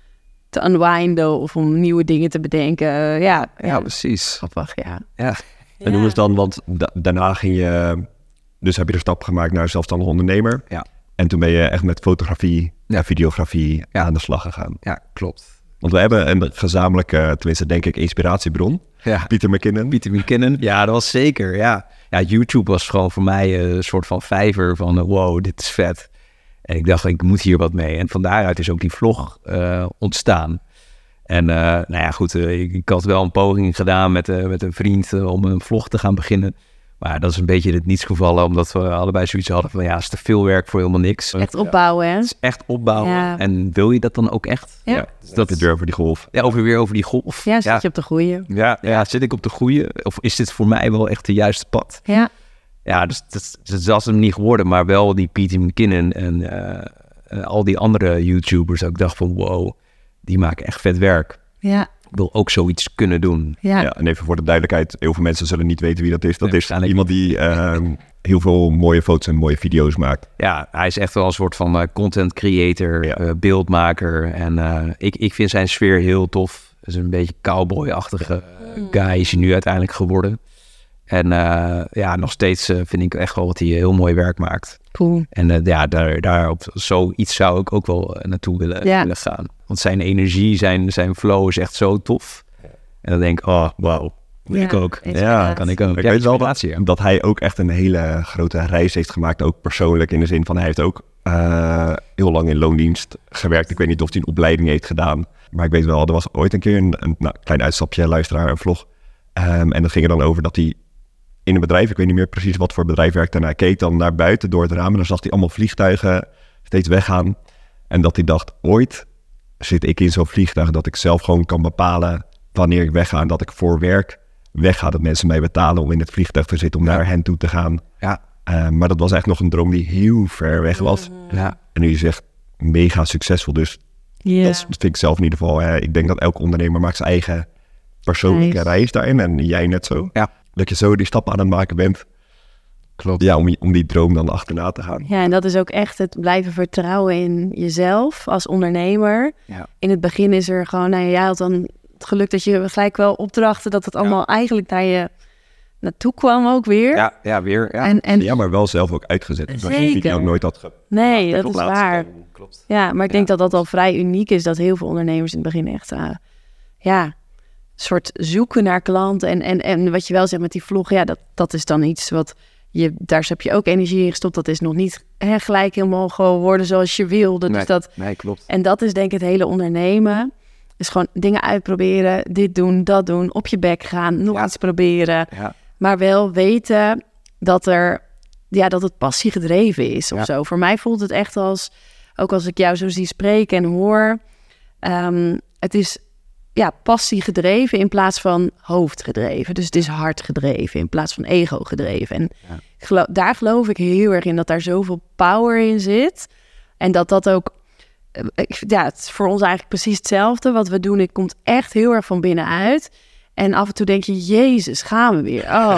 te unwinden of om nieuwe dingen te bedenken. Ja, ja, Ja, precies. grappig, ja. Ja. En hoe is het dan, want da- daarna ging je, dus heb je de stap gemaakt naar zelfstandig ondernemer. Ja. En toen ben je echt met fotografie Ja. en videografie Ja. aan de slag gegaan. Ja, klopt. Want we hebben een gezamenlijke, tenminste denk ik, inspiratiebron. Ja. Pieter McKinnon. Pieter McKinnon. Ja, dat was zeker, ja. Ja, YouTube was gewoon voor mij een soort van vijver van, uh, wow, dit is vet. En ik dacht, ik moet hier wat mee. En van daaruit is ook die vlog uh, ontstaan. En uh, nou ja, goed, uh, ik, ik had wel een poging gedaan met, uh, met een vriend uh, om een vlog te gaan beginnen. Maar dat is een beetje het niets gevallen, omdat we allebei zoiets hadden van, ja, het is te veel werk voor helemaal niks. Echt opbouwen, hè? Het is echt opbouwen. Ja. En wil je dat dan ook echt? Ja. Dus Dat is weer voor die golf. Ja, over weer over die golf. Ja, zit ja. je op de goeie. Ja, ja, zit ik op de goede? Of is dit voor mij wel echt de juiste pad? Ja, Ja, dus dat, dat was hem niet geworden, maar wel die Pieter McKinnon en uh, uh, al die andere YouTubers. Dat ik dacht van, wow, die maken echt vet werk. ja, Ik wil ook zoiets kunnen doen. ja. Ja, en even voor de duidelijkheid, heel veel mensen zullen niet weten wie dat is. Dat Nee, is waarschijnlijk iemand die uh, heel veel mooie foto's en mooie video's maakt. Ja, hij is echt wel een soort van uh, content creator, Ja. uh, beeldmaker. En uh, ik, ik vind zijn sfeer heel tof. Het is een beetje cowboy-achtige uh, guy is hij nu uiteindelijk geworden. En uh, ja, nog steeds uh, vind ik echt wel dat hij heel mooi werk maakt. Cool. En uh, ja, daar, daar op zoiets zou ik ook wel uh, naartoe willen, Ja. willen gaan. Want zijn energie, zijn, zijn flow is echt zo tof. En dan denk ik, oh, wauw. Ja, ik ook. Ja, inspiratie. kan ik ook. Ik Ja, weet wel inspiratie, ja. dat hij ook echt een hele grote reis heeft gemaakt, ook persoonlijk in de zin van hij heeft ook uh, heel lang in loondienst gewerkt. Ik weet niet of hij een opleiding heeft gedaan, maar ik weet wel, er was ooit een keer een, een nou, klein uitstapje, luisteraar, een vlog. Um, en dat ging er dan over dat hij in een bedrijf, ik weet niet meer precies wat voor bedrijf werkte, en hij keek dan naar buiten door het raam en dan zag hij allemaal vliegtuigen steeds weggaan. En dat hij dacht, ooit zit ik in zo'n vliegtuig dat ik zelf gewoon kan bepalen wanneer ik wegga en dat ik voor werk wegga, dat mensen mij betalen om in het vliegtuig te zitten, om ja. naar hen toe te gaan. Ja. Uh, maar dat was echt nog een droom die heel ver weg was. Ja. En nu is echt mega succesvol. Dus Yeah. dat vind ik zelf in ieder geval. Hè. Ik denk dat elke ondernemer maakt zijn eigen persoonlijke reis, reis daarin. En jij net zo. Ja. Dat je zo die stappen aan het maken bent. Klopt. Ja, om, om die droom dan achterna te gaan. Ja, en dat is ook echt het blijven vertrouwen in jezelf als ondernemer. Ja. In het begin is er gewoon, nou ja, jij had dan het geluk dat je gelijk wel opdrachten, dat het allemaal ja. eigenlijk naar je naartoe kwam ook weer. Ja, ja weer. Ja. En, en, ja, maar wel zelf ook uitgezet. Dat zeker. je ook nooit had ge- Nee, dat is waar. En, klopt. Ja, maar ik denk ja. dat dat al vrij uniek is, dat heel veel ondernemers in het begin echt, uh, ja, soort zoeken naar klanten. En, en, en wat je wel zegt met die vlog, ja, dat, dat is dan iets wat je, daar heb je ook energie in gestopt. Dat is nog niet hè, gelijk helemaal geworden zoals je wilde. Nee, dus dat, nee, klopt. En dat is denk ik het hele ondernemen. Dus gewoon dingen uitproberen, dit doen, dat doen, op je bek gaan, nog ja. iets proberen. Ja. Maar wel weten dat er, ja, dat het passie gedreven is of ja. zo. Voor mij voelt het echt als, ook als ik jou zo zie spreken en hoor, um, het is ja, passie gedreven in plaats van hoofd gedreven. Dus het is hart gedreven in plaats van ego gedreven. En ja. geloof, daar geloof ik heel erg in dat daar zoveel power in zit. En dat dat ook, ja, het is voor ons eigenlijk precies hetzelfde. Wat we doen, het komt echt heel erg van binnenuit. En af en toe denk je, Jezus, gaan we weer. Oh,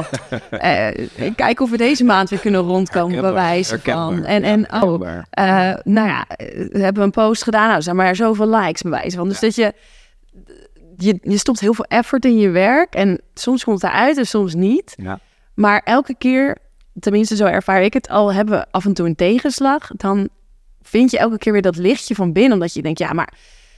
eh, kijk of we deze maand weer kunnen rondkomen, bij wijze van. En, en oh, uh, nou ja, we hebben een post gedaan. Nou, zijn maar zoveel likes, bij wijze van. Dus ja. dat je, je, je stopt heel veel effort in je werk. En soms komt het eruit en soms niet. Ja. Maar elke keer, tenminste zo ervaar ik het, al hebben we af en toe een tegenslag, dan vind je elke keer weer dat lichtje van binnen. Omdat je denkt, ja, maar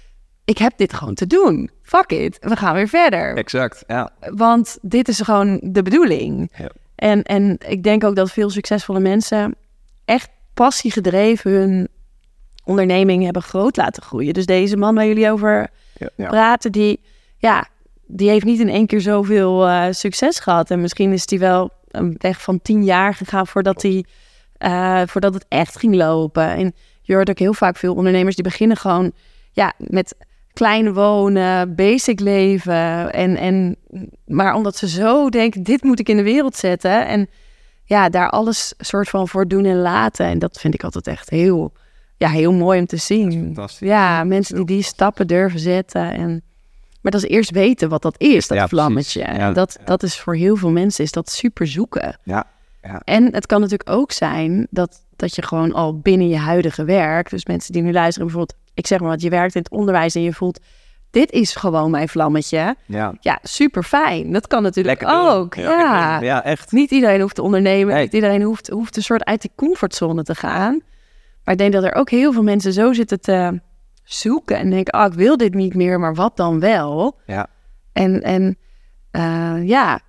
ik heb dit gewoon te doen. Fuck it, we gaan weer verder. Exact, ja. Want dit is gewoon de bedoeling. Ja. En, en ik denk ook dat veel succesvolle mensen echt passie gedreven hun onderneming hebben groot laten groeien. Dus deze man waar jullie over ja, ja. praten, die, ja, die heeft niet in één keer zoveel uh, succes gehad. En misschien is die wel een weg van tien jaar gegaan voordat, die, uh, voordat het echt ging lopen. En je hoort ook heel vaak veel ondernemers die beginnen gewoon ja, met klein wonen, basic leven. En, en, maar omdat ze zo denken, dit moet ik in de wereld zetten. En ja, daar alles soort van voor doen en laten. En dat vind ik altijd echt heel, ja, heel mooi om te zien. Ja, mensen die die stappen durven zetten. En, maar dat is eerst weten wat dat is, dat ja, vlammetje. Ja, dat, ja. dat is voor heel veel mensen is dat super zoeken. Ja, ja. En het kan natuurlijk ook zijn dat, dat je gewoon al binnen je huidige werk, dus mensen die nu luisteren bijvoorbeeld, ik zeg maar wat, je werkt in het onderwijs en je voelt, dit is gewoon mijn vlammetje. Ja, ja super fijn. Dat kan natuurlijk lekker ook. Ja. Ja. ja, echt. Niet iedereen hoeft te ondernemen. Nee. Niet iedereen hoeft, hoeft een soort uit die comfortzone te gaan. Maar ik denk dat er ook heel veel mensen zo zitten te zoeken en denken, oh, ik wil dit niet meer, maar wat dan wel? Ja. En, en uh, ja,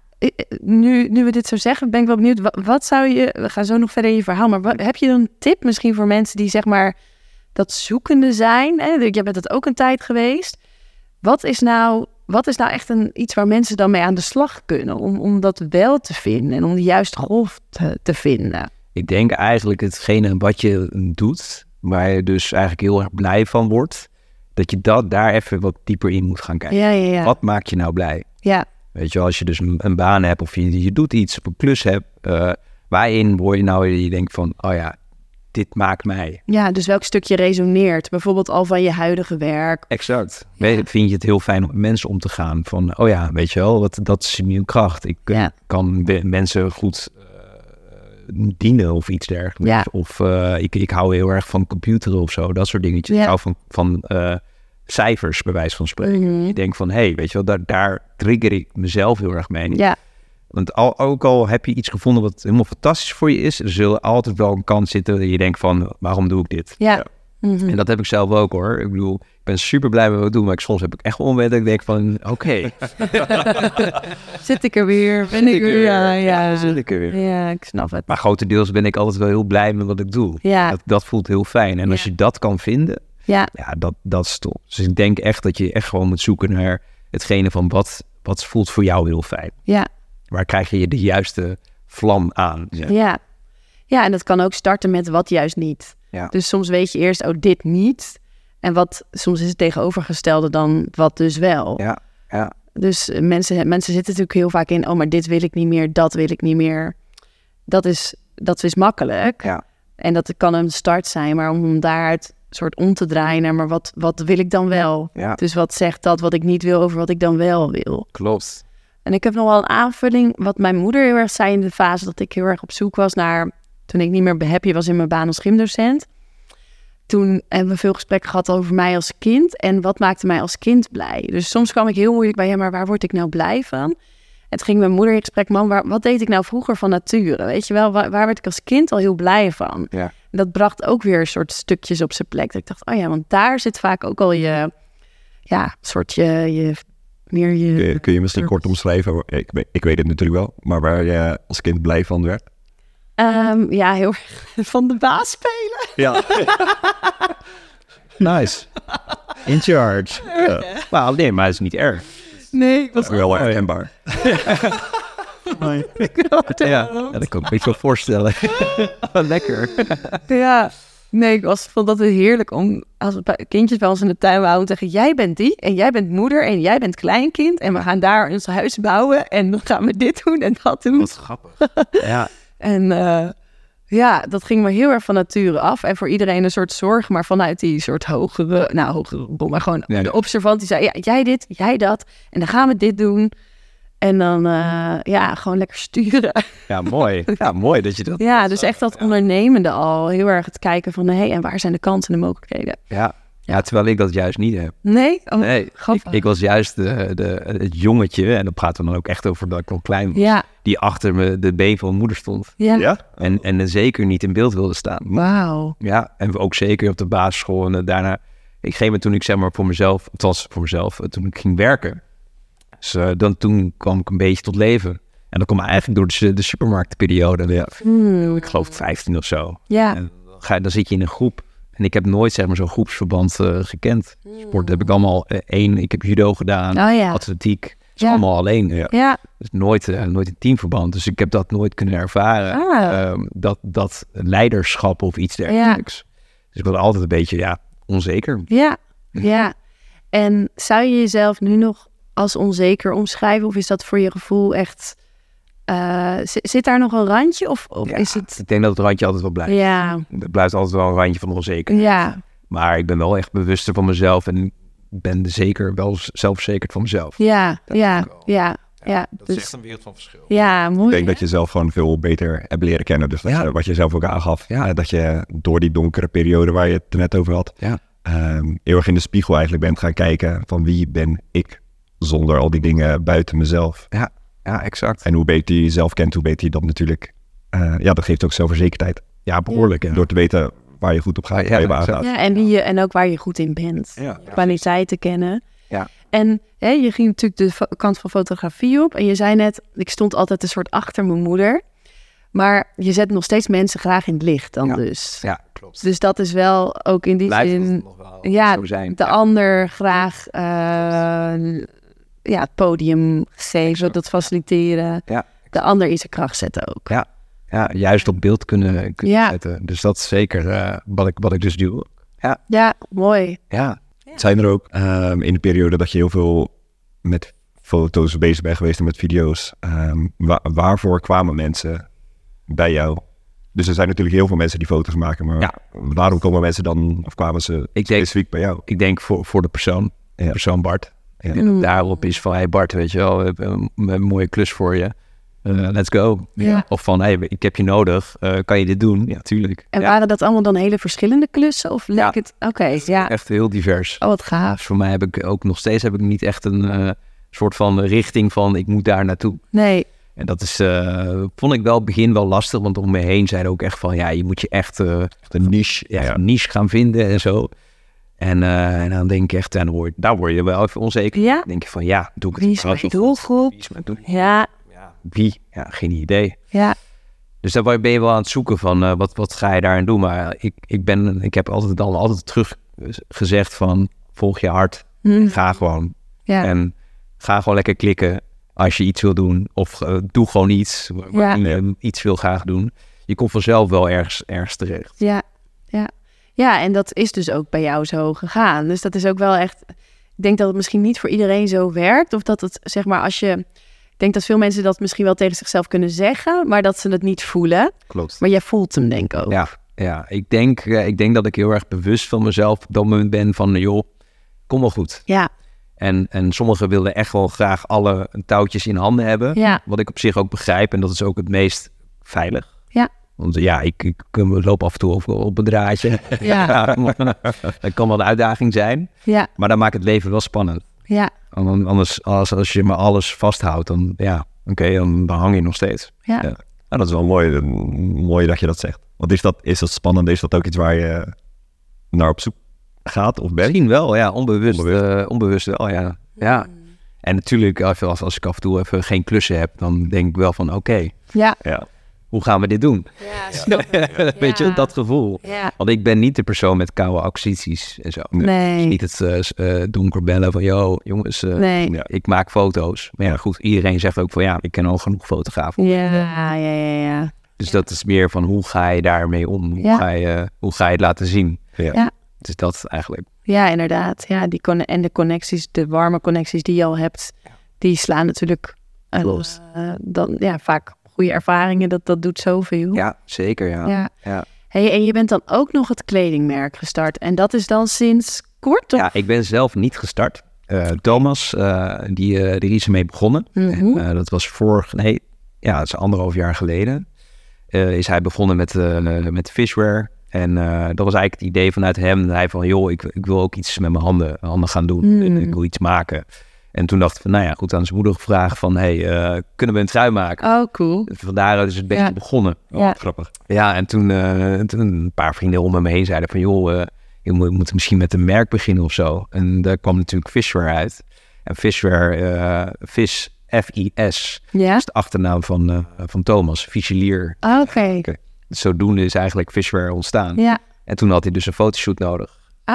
nu, nu we dit zo zeggen, ben ik wel benieuwd, wat, wat zou je, we gaan zo nog verder in je verhaal, maar wat, heb je dan een tip misschien voor mensen die zeg maar dat zoekende zijn? Hè? Jij bent het ook een tijd geweest. Wat is nou, wat is nou echt een, iets waar mensen dan mee aan de slag kunnen om, om dat wel te vinden en om de juiste golf te, te vinden? Ik denk eigenlijk hetgene wat je doet, waar je dus eigenlijk heel erg blij van wordt, dat je dat daar even wat dieper in moet gaan kijken. Ja, ja, ja. Wat maakt je nou blij? Ja. Weet je, als je dus een, een baan hebt of je, je doet iets of een klus hebt, uh, waarin word je nou, je denkt van, oh ja, dit maakt mij. Ja, dus welk stukje resoneert? Bijvoorbeeld al van je huidige werk. Exact. Ja. Weet, vind je het heel fijn om met mensen om te gaan? Van, oh ja, weet je wel, wat, dat is mijn kracht. Ik ja. kan be- mensen goed uh, dienen of iets dergelijks. Ja. Of uh, ik, ik hou heel erg van computeren of zo, dat soort dingetjes. Ja. Ik hou van, van uh, cijfers, bij wijze van spreken. Mm-hmm. Je denkt van, hé, hey, weet je wel, daar, daar trigger ik mezelf heel erg mee. Ja. Want al, ook al heb je iets gevonden wat helemaal fantastisch voor je is, er zullen altijd wel een kant zitten dat je denkt van, waarom doe ik dit? Ja. Mm-hmm. En dat heb ik zelf ook hoor. Ik bedoel, ik ben super blij met wat ik doe, maar ik, soms heb ik echt momenten dat ik denk van, oké. Okay. Zit ik er weer? Ben ik er weer? Ja, ja. Zit ik er weer. Ja, ik snap het. Maar grotendeels ben ik altijd wel heel blij met wat ik doe. Ja. Dat, dat voelt heel fijn. En als ja. je dat kan vinden, ja, ja dat, dat is top. Dus ik denk echt dat je echt gewoon moet zoeken naar hetgene van wat, wat voelt voor jou heel fijn. Ja. Waar krijg je de juiste vlam aan? Ja. ja. Ja, en dat kan ook starten met wat juist niet. Ja. Dus soms weet je eerst, oh, dit niet. En wat soms is het tegenovergestelde dan wat dus wel. Ja, ja. Dus mensen, mensen zitten natuurlijk heel vaak in, oh, maar dit wil ik niet meer, dat wil ik niet meer. Dat is, dat is makkelijk. Ja. En dat kan een start zijn, maar om daaruit soort om te draaien naar, maar wat, wat wil ik dan wel? Ja. Dus wat zegt dat wat ik niet wil over wat ik dan wel wil? Klopt. En ik heb nog wel een aanvulling, wat mijn moeder heel erg zei in de fase dat ik heel erg op zoek was naar, toen ik niet meer happy was in mijn baan als gymdocent. Toen hebben we veel gesprekken gehad over mij als kind en wat maakte mij als kind blij. Dus soms kwam ik heel moeilijk bij, ja, maar waar word ik nou blij van? En toen ging mijn moeder in gesprek, man, waar, wat deed ik nou vroeger van nature? Weet je wel, waar, waar werd ik als kind al heel blij van? Ja. En dat bracht ook weer een soort stukjes op zijn plek. Dat ik dacht, oh ja, want daar zit vaak ook al je, ja, soort je, je meer je... Kun je, kun je misschien kort omschrijven, ik weet, ik weet het natuurlijk wel, maar waar je als kind blij van werd? Um, ja, heel erg van de baas spelen. Ja. Nice. In charge. Ja. Nou, nee, maar het is niet erg. Nee, ik was wel herkenbaar. Nee. Ja, ja, dat kan ik me niet zo voorstellen. Lekker. Ja, nee, ik was, vond dat heerlijk om als kindjes bij ons in de tuin wouden zeggen, jij bent die en jij bent moeder en jij bent kleinkind en we gaan daar ons huis bouwen en dan gaan we dit doen en dat doen. Wat grappig. Ja. En uh, ja, dat ging me heel erg van nature af. En voor iedereen een soort zorg, maar vanuit die soort hogere, nou hogere bom, maar gewoon ja, de observant die zei, ja, jij dit, jij dat. En dan gaan we dit doen. En dan, uh, ja, gewoon lekker sturen. Ja, mooi. Ja, mooi dat je dat... Ja, dus echt dat ondernemende al. Heel erg het kijken van, hé, hey, en waar zijn de kansen en de mogelijkheden? Ja. Ja, terwijl ik dat juist niet heb. Nee? Oh, nee, ik, ik was juist de, de, het jongetje, en dan praten we dan ook echt over dat ik nog klein was, ja. die achter me de been van mijn moeder stond. Ja. Ja? En, en zeker niet in beeld wilde staan. Wauw. Ja, en ook zeker op de basisschool. En daarna, ik geef me toen ik zeg maar voor mezelf, het was voor mezelf, toen ik ging werken. Dus uh, dan, toen kwam ik een beetje tot leven. En dat kwam eigenlijk door de, de supermarktperiode. Ja. Hmm. Ik geloof vijftien of zo. Ja. En dan, ga, dan zit je in een groep. En ik heb nooit zeg maar zo'n groepsverband uh, gekend. Sport heb ik allemaal uh, één. Ik heb judo gedaan, oh, ja. atletiek. Het is ja. allemaal alleen. Ja. ja. Dus nooit, uh, nooit een teamverband. Dus ik heb dat nooit kunnen ervaren. Ah. Um, dat, dat leiderschap of iets dergelijks. Ja. Dus ik was altijd een beetje ja, onzeker. Ja, ja. En zou je jezelf nu nog als onzeker omschrijven? Of is dat voor je gevoel echt... Uh, zit, zit daar nog een randje? Of, of ja, is het... Ik denk dat het randje altijd wel blijft. Ja. Het blijft altijd wel een randje van onzekerheid. Ja. Maar ik ben wel echt bewuster van mezelf. En ben zeker wel zelfverzekerd van mezelf. Ja, dat ja, ja, ja. Dat dus, is echt een wereld van verschil. Ja, mooi. Ik denk dat je zelf gewoon veel beter hebt leren kennen. Dus dat ja. je, wat je zelf ook aangaf. Ja, dat je door die donkere periode waar je het net over had. Ja. Um, heel erg in de spiegel eigenlijk bent gaan kijken van wie ben ik zonder al die dingen buiten mezelf. Ja, ja, exact. En hoe beter je jezelf kent, hoe beter je dat natuurlijk... Uh, ja, dat geeft ook zelfverzekerdheid. Ja, behoorlijk. Ja. Door te weten waar je goed op gaat. Ja, je ja, ja en, wie je, en ook waar je goed in bent. Ja. Kwaliteiten kennen. Ja. En hè, je ging natuurlijk de fo- kant van fotografie op. En je zei net, ik stond altijd een soort achter mijn moeder. Maar je zet nog steeds mensen graag in het licht dan ja. dus. Ja, klopt. Dus dat is wel ook in die Blijft zin... het nog wel ja, zo zijn. de ja. ander graag uh, ja, het podium geven, dat faciliteren. Ja. De ander in zijn kracht zetten ook. Ja, ja juist op beeld kunnen, kunnen ja. zetten. Dus dat is zeker uh, wat, ik, wat ik dus doe. Ja, ja mooi. Ja. Ja. Zijn er ook um, in de periode dat je heel veel met foto's bezig bent geweest en met video's, um, wa- waarvoor kwamen mensen bij jou? Dus er zijn natuurlijk heel veel mensen die foto's maken, maar ja. waarom komen mensen dan, of kwamen ze ik specifiek denk, bij jou? Ik denk voor, voor de persoon, de ja. persoon Bart. Ik ja. denk dat daarop is van, hey Bart, weet je wel, we hebben een, een mooie klus voor je. Uh, let's go. Ja. Of van, hey, ik heb je nodig, uh, kan je dit doen? Ja, tuurlijk. En ja. waren dat allemaal dan hele verschillende klussen? Of leek ja. het... Oké, okay, ja. Echt heel divers. Oh, wat gaaf. Dus voor mij heb ik ook nog steeds heb ik niet echt een uh, soort van richting van, ik moet daar naartoe. Nee. En dat is, uh, vond ik wel het begin wel lastig, want om me heen zeiden ook echt van, ja, je moet je echt uh, een niche, ja, ja. een niche gaan vinden en zo. En, uh, en dan denk ik echt, en dan word, daar word je wel even onzeker. Ja. Dan denk je van, ja, doe ik het Wie is mijn doelgroep? Wie is mijn doelgroep? Ja. Ja. Wie? Ja, geen idee. Ja. Dus daar ben je wel aan het zoeken van, uh, wat, wat ga je daarin doen? Maar ik, ik, ben, ik heb altijd dan altijd terug gezegd van, volg je hart. Hmm. Ga gewoon. Ja. En ga gewoon lekker klikken als je iets wil doen. Of uh, doe gewoon iets. Ja. Je iets wil graag doen. Je komt vanzelf wel ergens, ergens terecht. Ja, ja. Ja, en dat is dus ook bij jou zo gegaan. Dus dat is ook wel echt... Ik denk dat het misschien niet voor iedereen zo werkt. Of dat het, zeg maar, als je... Ik denk dat veel mensen dat misschien wel tegen zichzelf kunnen zeggen, maar dat ze het niet voelen. Klopt. Maar jij voelt hem, denk ik ook. Ja, ja. Ik, denk, uh, ik denk dat ik heel erg bewust van mezelf op dat moment ben van, joh, kom wel goed. Ja. En, en sommigen willen echt wel graag alle touwtjes in handen hebben. Ja. Wat ik op zich ook begrijp. En dat is ook het meest veilig. Ja. Want ja, ik, ik, ik loop af en toe op, op een draadje. Ja. Dat kan wel een uitdaging zijn. Ja. Maar dan maakt het leven wel spannend. Ja. Anders, als, als je maar alles vasthoudt, dan ja, oké, okay, dan, dan hang je nog steeds. Ja. Ja. Nou, dat is wel mooi, mooi dat je dat zegt. Want is dat, is dat spannend? Is dat ook iets waar je naar op zoek gaat of bent? Misschien wel, ja, onbewust. Onbewust, uh, onbewust wel, ja. ja. En natuurlijk, als, als ik af en toe even geen klussen heb, dan denk ik wel van, oké, okay, ja. ja. hoe gaan we dit doen? Ja, snap ik. Weet je, ja. dat gevoel. Ja. Want ik ben niet de persoon met koude acquisities en zo. Nee. Niet het uh, uh, donker bellen van, yo, jongens, uh, nee. ja, ik maak foto's. Maar ja, goed, iedereen zegt ook van, ja, ik ken al genoeg fotografen. Ja, ja, ja, ja. Dus dat is meer van, hoe ga je daarmee om? Hoe, ja. ga, je, hoe ga je het laten zien? Ja. Ja. Dus dat eigenlijk. Ja, inderdaad. Ja, die conne- en de connecties, de warme connecties die je al hebt, die slaan natuurlijk uh, uh, dan, ja, vaak goede ervaringen. Dat, dat doet zoveel. Ja, zeker, ja. ja. ja. Hey, en je bent dan ook nog het kledingmerk gestart. En dat is dan sinds kort? Of? Ja, ik ben zelf niet gestart. Uh, Thomas, uh, die, uh, die is ermee begonnen. Mm-hmm. En, uh, dat was vorig, nee, ja, dat is anderhalf jaar geleden. Uh, is hij begonnen met, uh, met fishwear. En uh, dat was eigenlijk het idee vanuit hem. Hij van, joh, ik, ik wil ook iets met mijn handen, handen gaan doen. Mm. En ik wil iets maken. En toen dacht ik van, nou ja, goed, aan zijn moeder gevraagd van, hey, uh, kunnen we een trui maken? Oh, cool. Vandaar is het een beetje ja. begonnen. Oh, ja. grappig. Ja, en toen, uh, toen een paar vrienden om me heen zeiden van, joh, uh, je moet, moet misschien met een merk beginnen of zo. En daar kwam natuurlijk Fishwear uit. En Fishwear, uh, Fish, F I S, ja? is de achternaam van, uh, van Thomas, Fichelier. Oké. Okay. Okay. Zodoende is eigenlijk Fishwear ontstaan. Ja. En toen had hij dus een fotoshoot nodig.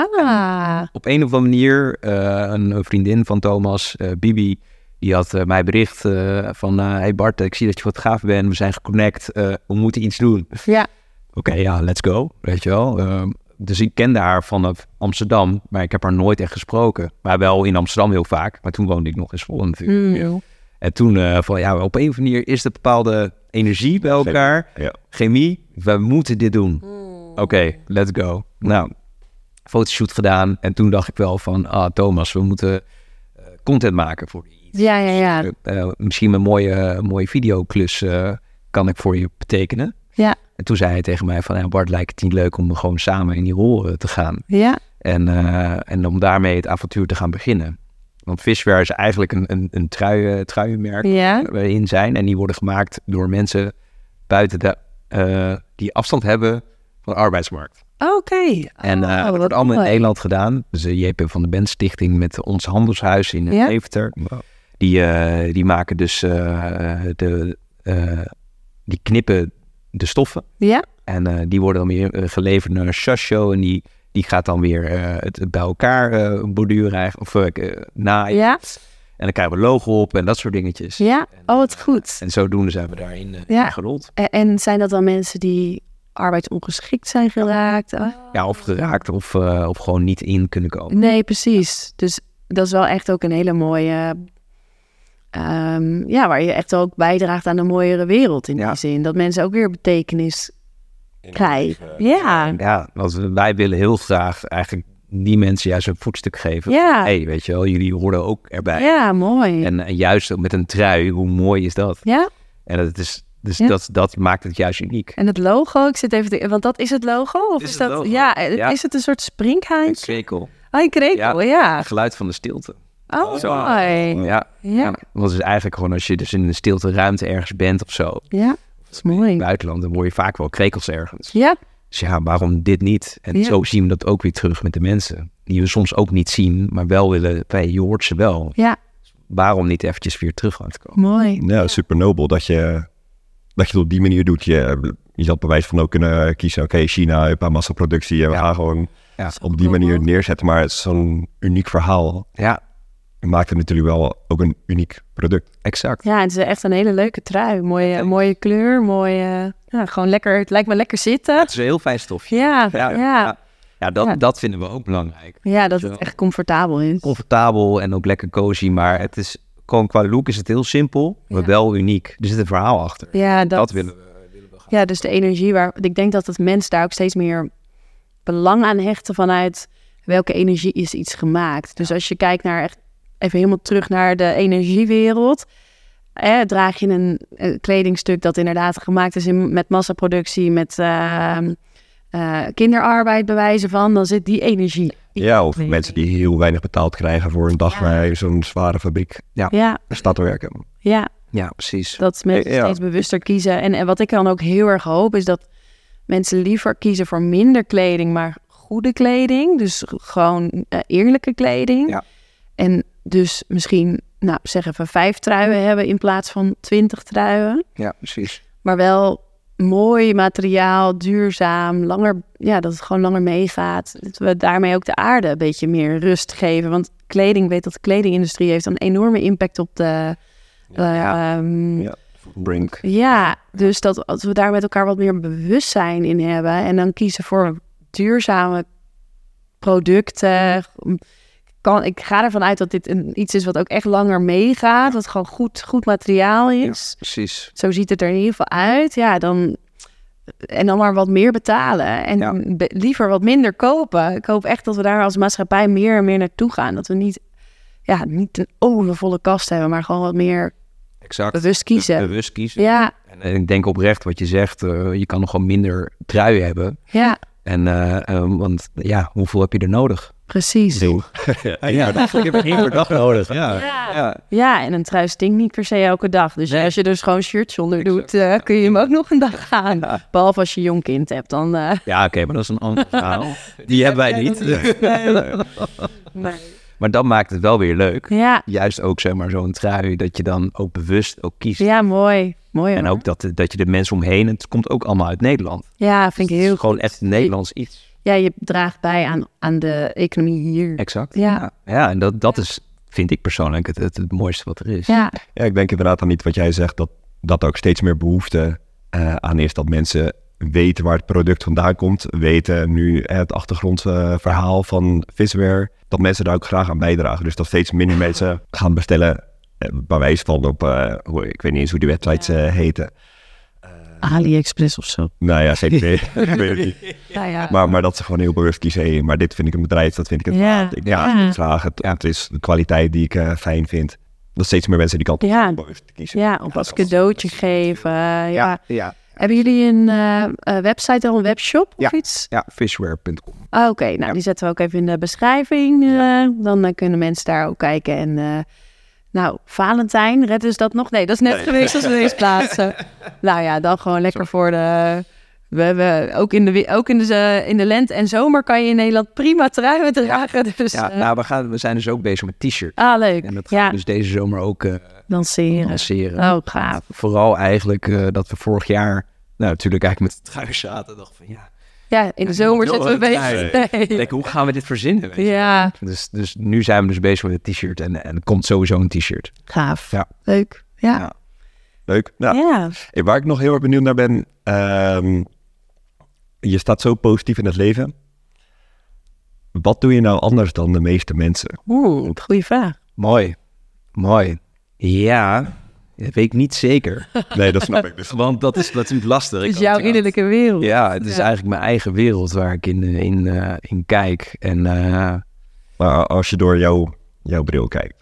Ah. Op een of andere manier, uh, een, een vriendin van Thomas, uh, Bibi, die had uh, mij bericht uh, van, uh, hey Bart, ik zie dat je wat gaaf bent, we zijn geconnect, uh, we moeten iets doen. Ja. Oké, okay, ja, let's go, weet je wel. Uh, dus ik kende haar vanaf Amsterdam, maar ik heb haar nooit echt gesproken. Maar wel in Amsterdam heel vaak, maar toen woonde ik nog in Zwolle natuurlijk. Mm. En toen, uh, van ja, op een of andere manier is er bepaalde energie bij elkaar, ja. chemie, we moeten dit doen. Mm. Oké, okay, let's go. Nou, fotoshoot gedaan en toen dacht ik wel van, ah Thomas, we moeten uh, content maken voor iets. Ja, ja, ja. Dus, uh, misschien een mooie, mooie videoklus uh, kan ik voor je betekenen. Ja. En toen zei hij tegen mij van, ja, Bart, lijkt het niet leuk om gewoon samen in die rol uh, te gaan. Ja. En, uh, en om daarmee het avontuur te gaan beginnen. Want Fishwear is eigenlijk een, een, een trui, uh, truienmerk ja. waarin zijn. En die worden gemaakt door mensen buiten de, uh, die afstand hebben van de arbeidsmarkt. Oké. Okay. En uh, oh, dat wordt allemaal in Nederland gedaan. Dus de J P van de Ben Stichting met Ons Handelshuis in ja. Deventer. Wow. Die, uh, die maken dus uh, de, uh, die knippen de stoffen. Ja. En uh, die worden dan weer uh, geleverd naar een Shasho. En die, die gaat dan weer uh, het bij elkaar uh, borduren of uh, naaien. Ja. En dan krijgen we logo op en dat soort dingetjes. Ja, oh wat goed. En zodoende zijn we daarin uh, ja. gerold. En, en zijn dat dan mensen die arbeidsongeschikt zijn geraakt? Oh. Ja, of geraakt of, uh, of gewoon niet in kunnen komen. Nee, precies. Dus dat is wel echt ook een hele mooie... Um, ja, waar je echt ook bijdraagt aan een mooiere wereld in ja. die zin. Dat mensen ook weer betekenis krijgen. Ja. Ja, want wij willen heel graag eigenlijk die mensen juist een voetstuk geven. Ja. Hey, weet je wel, jullie horen ook erbij. Ja, mooi. En, en juist met een trui, hoe mooi is dat? Ja. En dat is... Dus ja. dat, dat maakt het juist uniek. En het logo, ik zit even te, want dat is het logo? Of is, is dat? Logo. Ja, ja, is het een soort springhaantje? Een krekel. Oh, een krekel, ja. ja. Het geluid van de stilte. Oh, zo. mooi. Ja. ja. ja. Want het is eigenlijk gewoon als je dus in een stilte ruimte ergens bent of zo. Ja, dat is mooi. In het buitenland, dan hoor je vaak wel krekels ergens. Ja. Dus ja, waarom dit niet? En ja. zo zien we dat ook weer terug met de mensen. die we soms ook niet zien, maar wel willen, hey, je hoort ze wel. Ja. Waarom niet eventjes weer terug laten komen? Mooi. Ja, super nobel dat je, dat je het op die manier doet. Je, je zou bij wijze van ook kunnen kiezen, oké, okay, China, een paar massaproductie en we Ja. gaan gewoon Ja. op die manier neerzetten. Maar het is zo'n uniek verhaal. Ja, Maakt het natuurlijk wel ook een uniek product. exact. Ja, het is echt een hele leuke trui. Mooie, mooie kleur, mooie... Ja, gewoon lekker... Het lijkt me lekker zitten. Het is een heel fijn stofje. Ja, Ja, ja. ja. ja. ja, dat, Ja. dat vinden we ook belangrijk. dat Zo. het echt comfortabel is. Comfortabel en ook lekker cozy, maar het is gewoon qua look is het heel simpel, maar Ja. wel uniek. Er zit een verhaal achter. Ja, dat, Dat willen we, willen we gaan. Ja, dus de energie waar... Ik denk dat het mens daar ook steeds meer belang aan hechten vanuit welke energie is iets gemaakt. Dus als je kijkt naar echt even helemaal terug naar de energiewereld, eh, draag je een, een kledingstuk dat inderdaad gemaakt is in, met massaproductie, met uh, uh, kinderarbeid bewijzen van, dan zit die energie. in Ja, de of kleding. mensen die heel weinig betaald krijgen voor een dag Ja. bij zo'n zware fabriek Ja, staat te werken. ja. Ja, precies. Dat mensen Ja. steeds bewuster kiezen. En, en wat ik dan ook heel erg hoop, is dat mensen liever kiezen voor minder kleding, maar goede kleding. Dus gewoon uh, eerlijke kleding. Ja. En dus misschien, nou zeg even, vijf truien hebben in plaats van twintig truien. Ja, precies. Maar wel mooi materiaal, duurzaam, langer, ja, dat het gewoon langer meegaat. Dat we daarmee ook de aarde een beetje meer rust geven. Want kleding, weet dat de kledingindustrie heeft een enorme impact op de... Ja. ehm, Ja. Brink. ja, dus dat als we daar met elkaar wat meer bewustzijn in hebben en dan kiezen voor duurzame producten. Kan, ik ga ervan uit dat dit een, iets is wat ook echt langer meegaat, wat gewoon goed, goed materiaal is. Ja, precies. Zo ziet het er in ieder geval uit. Ja, dan en dan maar wat meer betalen en Ja. be- liever wat minder kopen. Ik hoop echt dat we daar als maatschappij meer en meer naartoe gaan. Dat we niet, ja, niet een overvolle kast hebben, maar gewoon wat meer Exact. bewust kiezen. Bewust kiezen. Ja, En ik denk oprecht wat je zegt, uh, je kan nog gewoon minder truien hebben. ja, En, uh, um, want ja, hoeveel heb je er nodig? precies. Zo. Ja, ja ik heb er één per dag nodig. Ja. Ja. Ja. Ja, en een trui stinkt niet per se elke dag. Dus Nee. als je er gewoon shirts onder Exact. doet, uh, kun je hem ook nog een dag aan. Behalve als je een jong kind hebt, dan... uh, Ja, oké, maar dat is een ander verhaal. Die hebben wij niet. nee. Maar dat maakt het wel weer leuk. Ja, Juist ook, zeg maar, zo'n trui, dat je dan ook bewust ook kiest. ja, mooi. Mooi En hoor. ook dat, dat je de mensen omheen, het komt ook allemaal uit Nederland. Ja, vind ik Het heel is gewoon goed. echt Nederlands iets. Ja, je draagt bij aan, aan de economie hier. Exact. Ja. Ja, ja en dat, dat is, vind ik persoonlijk, het, het, het mooiste wat er is. Ja, Ja, ik denk inderdaad aan niet wat jij zegt, dat, dat er ook steeds meer behoefte uh, aan is dat mensen weten waar het product vandaan komt, weten nu uh, het achtergrondverhaal uh, van Viswear, dat mensen daar ook graag aan bijdragen. Dus dat steeds minder mensen gaan bestellen, uh, bij wijze van op, uh, hoe, ik weet niet eens hoe die websites uh, heten. AliExpress of zo. Nou ja, zeker niet. Ik weet het niet. Ja, ja. Maar, maar dat ze gewoon heel bewust kiezen, hey, maar dit vind ik een bedrijf, dat vind ik het Ja. waard. Ik Ja. ga het graag, het, het is de kwaliteit die ik uh, fijn vind. Dat steeds meer mensen die kant op Ja. bewust kiezen. Ja, op als cadeautje geven. Ja. Ja, ja. Hebben jullie een uh, uh, website al, een webshop of Ja. iets? Ja, fishwear punt com. Ah, Oké, nou die zetten we ook even in de beschrijving. Uh, dan uh, kunnen mensen daar ook kijken. En uh, nou, Valentijn, redden ze dat nog? Nee, dat is net geweest als we deze plaatsen. Nou ja, dan gewoon lekker voor de... We hebben ook in de, wi- ook in de, in de lente en zomer kan je in Nederland prima truien dragen. Dus, Ja, uh, nou, we, gaan, we zijn dus ook bezig met t-shirt. ah, leuk. En dat gaan Ja, we dus deze zomer ook uh, lanceren. lanceren. Oh, gaaf. Vooral eigenlijk uh, dat we vorig jaar, nou natuurlijk eigenlijk met de trui zaten, dachten van ja, Ja, in de zomer Ja, zitten we trui. bezig. Nee. denk, hoe gaan we dit verzinnen? Weet je? Ja, Dus, dus nu zijn we dus bezig met een t-shirt en, en er komt sowieso een t-shirt. gaaf. Ja. Leuk. Ja. Ja. Leuk. Nou, Ja. Hey, waar ik nog heel erg benieuwd naar ben, um, je staat zo positief in het leven. Wat doe je nou anders dan de meeste mensen? Oeh, goede vraag. Mooi, mooi. Ja, dat weet ik niet zeker. Nee, dat snap ik dus. Want dat is natuurlijk lastig. Het Ik is jouw had- innerlijke wereld. Ja, het is Ja. eigenlijk mijn eigen wereld waar ik in, uh, in, uh, in kijk. En uh, Maar als je door jouw, jouw bril kijkt.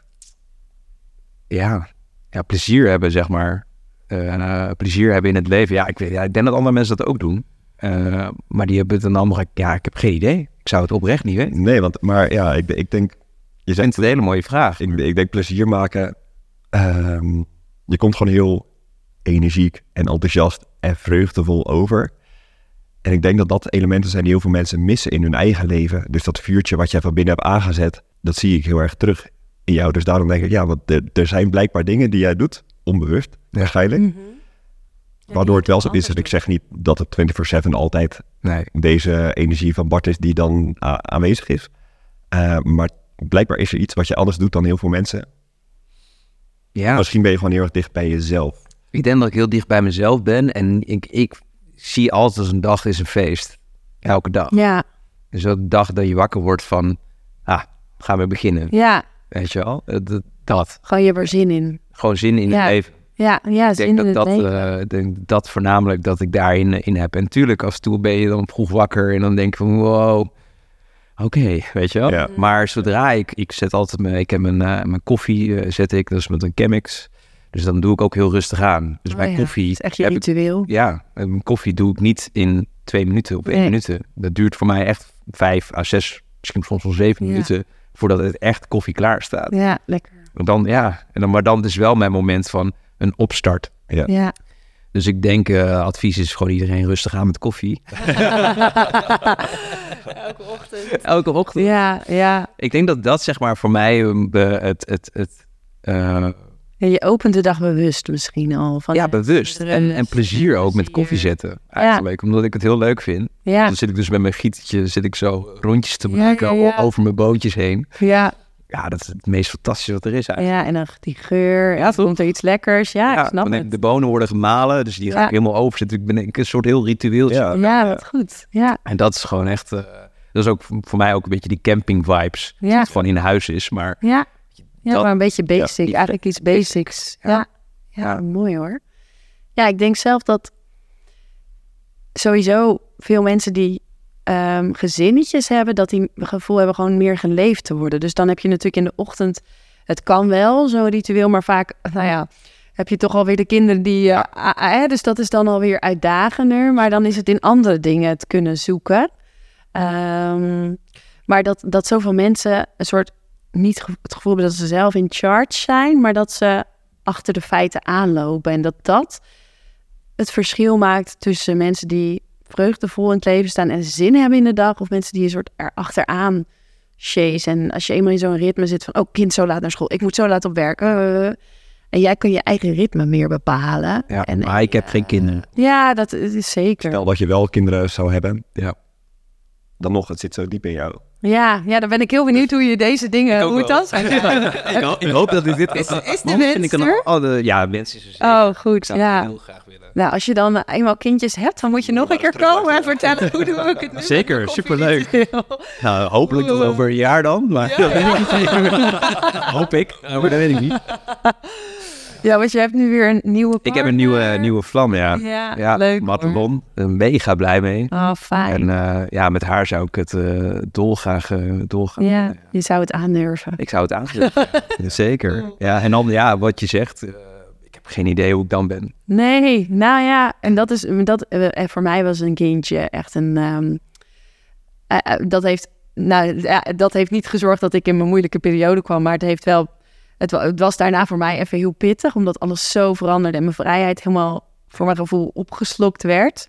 ja, ja, plezier hebben, zeg maar. Uh, uh, plezier hebben in het leven. Ja, ik, weet, ja, ik denk dat andere mensen dat ook doen. Uh, maar die hebben het dan allemaal... Ja, ik heb geen idee. Ik zou het oprecht niet weten. Nee, want, maar ja, ik, ik denk... Je Ik zegt, vind het een hele mooie vraag. ik, ik denk plezier maken. Um, je komt gewoon heel energiek en enthousiast en vreugdevol over. En ik denk dat dat elementen zijn die heel veel mensen missen in hun eigen leven. Dus dat vuurtje wat jij van binnen hebt aangezet, dat zie ik heel erg terug in jou. Dus daarom denk ik, ja, want er, er zijn blijkbaar dingen die jij doet, onbewust ja. waarschijnlijk. Mm-hmm. Ja, waardoor het wel zo is, en ik zeg niet dat het vierentwintig zeven altijd nee. deze energie van Bart is die dan uh, aanwezig is. Uh, maar blijkbaar is er iets wat je anders doet dan heel veel mensen. Ja. Misschien ben je gewoon heel erg dicht bij jezelf. Ik denk dat ik heel dicht bij mezelf ben en ik, ik zie altijd als een dag is een feest. Elke dag. Ja. Dus ook de dag dat je wakker wordt van, ah, gaan we beginnen. Ja. Weet je wel? Dat. dat. Gewoon je hebt er zin in. Gewoon zin in ja. het leven. Ja, ja, ik denk dat dat, uh, denk dat voornamelijk dat ik daarin in heb. En natuurlijk, af en toe ben je dan vroeg wakker en dan denk je van wow, oké, okay, weet je wel. Ja. Maar zodra ik, ik zet altijd mijn, ik heb mijn, uh, mijn koffie uh, zet ik, dat is met een Chemex. Dus dan doe ik ook heel rustig aan. Dus oh, mijn ja. koffie... Dat is echt je ritueel. Ik, ja, mijn koffie doe ik niet in twee minuten of één nee. minuten. Dat duurt voor mij echt vijf à zes, misschien soms wel zeven ja. minuten, voordat het echt koffie klaar staat. Ja, lekker. En dan, ja, en dan, maar dan is wel mijn moment van een opstart. Ja. ja. Dus ik denk, uh, advies is gewoon iedereen rustig aan met koffie. Elke ochtend. Elke ochtend. Ja, ja. Ik denk dat dat zeg maar voor mij uh, het... het, het uh, ja, je opent de dag bewust misschien al. Van ja, bewust. En, en plezier ook met koffie zetten. Eigenlijk, ja. Omdat ik het heel leuk vind. Ja. Dan zit ik dus met mijn gietertje zit ik zo rondjes te maken ja, ja, ja. over mijn boontjes heen. Ja. Ja, dat is het meest fantastische wat er is eigenlijk. Ja, en dan die geur. Ja, komt er iets lekkers. Ja, ja ik snap het. De bonen worden gemalen, dus die ga ja. ik helemaal overzetten. Ik ben ik een soort heel ritueeltje. Ja, ja, wat goed. Ja. En dat is gewoon echt... Uh, dat is ook voor mij ook een beetje die camping vibes. Ja. Dat het gewoon in huis is, maar... Ja, ja dat, maar een beetje basic. Ja, eigenlijk iets basics. Ja. Ja. Ja, ja, mooi hoor. Ja, ik denk zelf dat sowieso veel mensen die um, gezinnetjes hebben, dat die het gevoel hebben gewoon meer geleefd te worden. Dus dan heb je natuurlijk in de ochtend, het kan wel, zo'n ritueel, maar vaak, nou ja, heb je toch alweer de kinderen die, uh, uh, uh, dus dat is dan alweer uitdagender, maar dan is het in andere dingen het kunnen zoeken. Um, maar dat, dat zoveel mensen een soort, niet het gevoel hebben dat ze zelf in charge zijn, maar dat ze achter de feiten aanlopen. En dat dat het verschil maakt tussen mensen die vreugdevol in het leven staan en zin hebben in de dag, of mensen die een soort erachteraan chase. En als je eenmaal in zo'n ritme zit van, oh, kind zo laat naar school, ik moet zo laat op werk. Uh, en jij kun je eigen ritme meer bepalen. Ja, en, maar ik heb uh, geen kinderen. Ja, dat is zeker. Stel dat je wel kinderen zou hebben. Ja. Dan nog, het zit zo diep in jou. Ja, ja, dan ben ik heel benieuwd hoe je deze dingen... Hoe het dan zijn. ik, hoop, ik hoop dat dit... dit is, is de wens er? Oh, de, ja, wens is er zeker. Oh, goed, ik zou ja. het heel graag willen. Nou, als je dan eenmaal kindjes hebt, dan moet je nog een keer komen en vertellen hoe doe ik het nu. Zeker, superleuk. Nou, hopelijk tot over een jaar dan. Maar ja, dat weet ik niet. Hoop ik, maar dat weet ik niet. Ja, want je hebt nu weer een nieuwe partner. Ik heb een nieuwe, nieuwe vlam, ja. Ja, ja leuk. Madelon, mega blij mee. Oh, fijn. En uh, ja, met haar zou ik het uh, dolgraag uh, doorgaan. Ja, ja, je zou het aandurven. Ik zou het aandurven, ja, zeker. Ja, en dan, ja, wat je zegt, uh, ik heb geen idee hoe ik dan ben. Nee, nou ja, en dat is, dat, uh, voor mij was een kindje echt een, um, uh, uh, dat heeft, nou, uh, dat heeft niet gezorgd dat ik in mijn moeilijke periode kwam, maar het heeft wel, Het, het was daarna voor mij even heel pittig, omdat alles zo veranderde en mijn vrijheid helemaal voor mijn gevoel opgeslokt werd.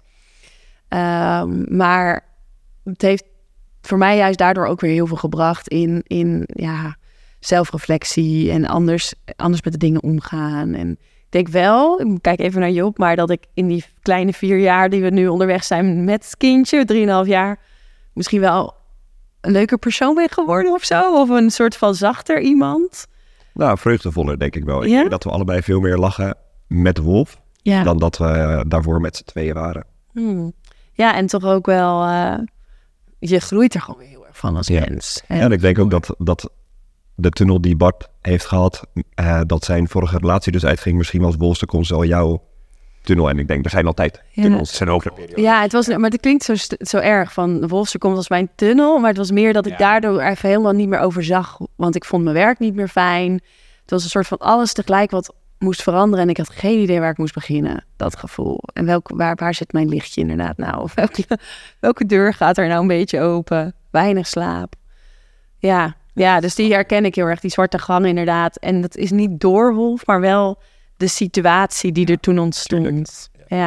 Um, maar het heeft voor mij juist daardoor ook weer heel veel gebracht in, in ja, zelfreflectie en anders, anders met de dingen omgaan. En ik denk wel, ik kijk even naar Job, maar dat ik in die kleine vier jaar die we nu onderweg zijn met het kindje, drieënhalf jaar, misschien wel een leuker persoon ben geworden of zo. Of een soort van zachter iemand. Nou, vreugdevoller denk ik wel. Ik ja? denk dat we allebei veel meer lachen met Wolf ja. dan dat we uh, daarvoor met z'n tweeën waren. Hmm. Ja, en toch ook wel, uh, je groeit er gewoon weer heel erg van als ja. mens. En, en ik denk ook dat, dat de tunnel die Bart heeft gehad, uh, dat zijn vorige relatie dus uitging, misschien was Wolsterkomst al jouw tunnel. En ik denk, er zijn altijd ja. tunnels. Het zijn ook ja, het was, maar het klinkt zo, zo erg van Wolsterkomst was mijn tunnel, maar het was meer dat ik ja. daardoor even helemaal niet meer overzag, want ik vond mijn werk niet meer fijn. Het was een soort van alles tegelijk wat moest veranderen en ik had geen idee waar ik moest beginnen, dat gevoel. En welk, waar, waar zit mijn lichtje inderdaad nou? Of welke, welke deur gaat er nou een beetje open? Weinig slaap. Ja, ja, dus die herken ik heel erg, die zwarte gang inderdaad. En dat is niet door Wolf, maar wel de situatie die er toen ontstond. Ja.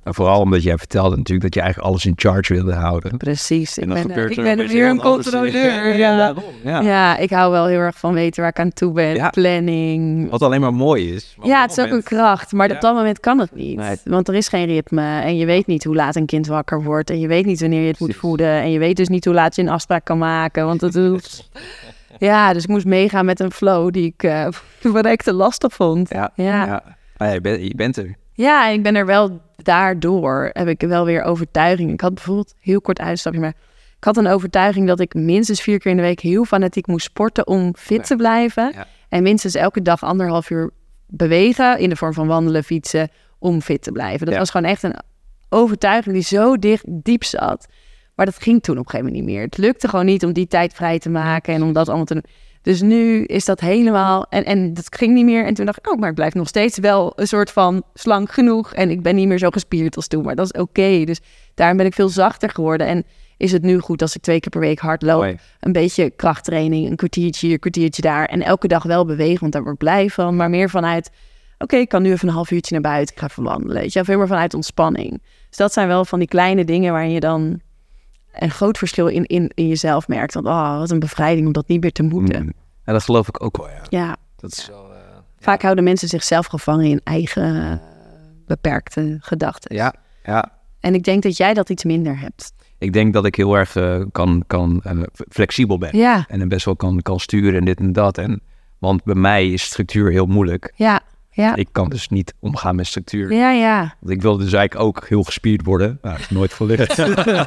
En vooral omdat jij vertelde natuurlijk dat je eigenlijk alles in charge wilde houden. Precies. Ik ben, ben, ik ben weer een controleur. Ja. Ja. ja, ik hou wel heel erg van weten waar ik aan toe ben. Ja. Planning. Wat alleen maar mooi is. Ja, het is moment... ook een kracht. Maar ja. op dat moment kan het niet. Nee. Want er is geen ritme. En je weet niet hoe laat een kind wakker wordt. En je weet niet wanneer je het Precies. moet voeden. En je weet dus niet hoe laat je een afspraak kan maken. Want het is... Ja, dus ik moest meegaan met een flow die ik uh, wat ik te lastig vond. Ja, ja. ja. Ah, je, bent, je bent er. Ja, en ik ben er wel daardoor, heb ik wel weer overtuiging. Ik had bijvoorbeeld, heel kort uitstapje, maar ik had een overtuiging dat ik minstens vier keer in de week heel fanatiek moest sporten om fit ja. te blijven. Ja. En minstens elke dag anderhalf uur bewegen in de vorm van wandelen, fietsen, om fit te blijven. Dat ja. was gewoon echt een overtuiging die zo dicht, diep zat. Maar dat ging toen op een gegeven moment niet meer. Het lukte gewoon niet om die tijd vrij te maken en om dat allemaal te doen. Dus nu is dat helemaal... En, en dat ging niet meer. En toen dacht ik, oh, maar ik blijf nog steeds wel een soort van slank genoeg. En ik ben niet meer zo gespierd als toen. Maar dat is oké. Okay. Dus daarom ben ik veel zachter geworden. En is het nu goed als ik twee keer per week hardloop. Hoi. Een beetje krachttraining, een kwartiertje hier, een kwartiertje daar. En elke dag wel bewegen, want daar word ik blij van. Maar meer vanuit, oké, okay, ik kan nu even een half uurtje naar buiten. Ik ga even wandelen. Weet je, veel meer vanuit ontspanning. Dus dat zijn wel van die kleine dingen waarin je dan... een groot verschil in, in, in jezelf merkt. Want oh, wat een bevrijding om dat niet meer te moeten. Mm. Ja, dat geloof ik ook wel, ja. ja. Dat is wel, uh, Vaak ja. houden mensen zichzelf gevangen in eigen uh, beperkte gedachten. Ja, ja. En ik denk dat jij dat iets minder hebt. Ik denk dat ik heel erg uh, kan, kan uh, flexibel ben. Ja. En dan best wel kan, kan sturen en dit en dat. En, want bij mij is structuur heel moeilijk. Ja. Ja. Ik kan dus niet omgaan met structuur. Ja, ja. Want ik wilde dus eigenlijk ook heel gespierd worden. Nou, dat is nooit gelukt.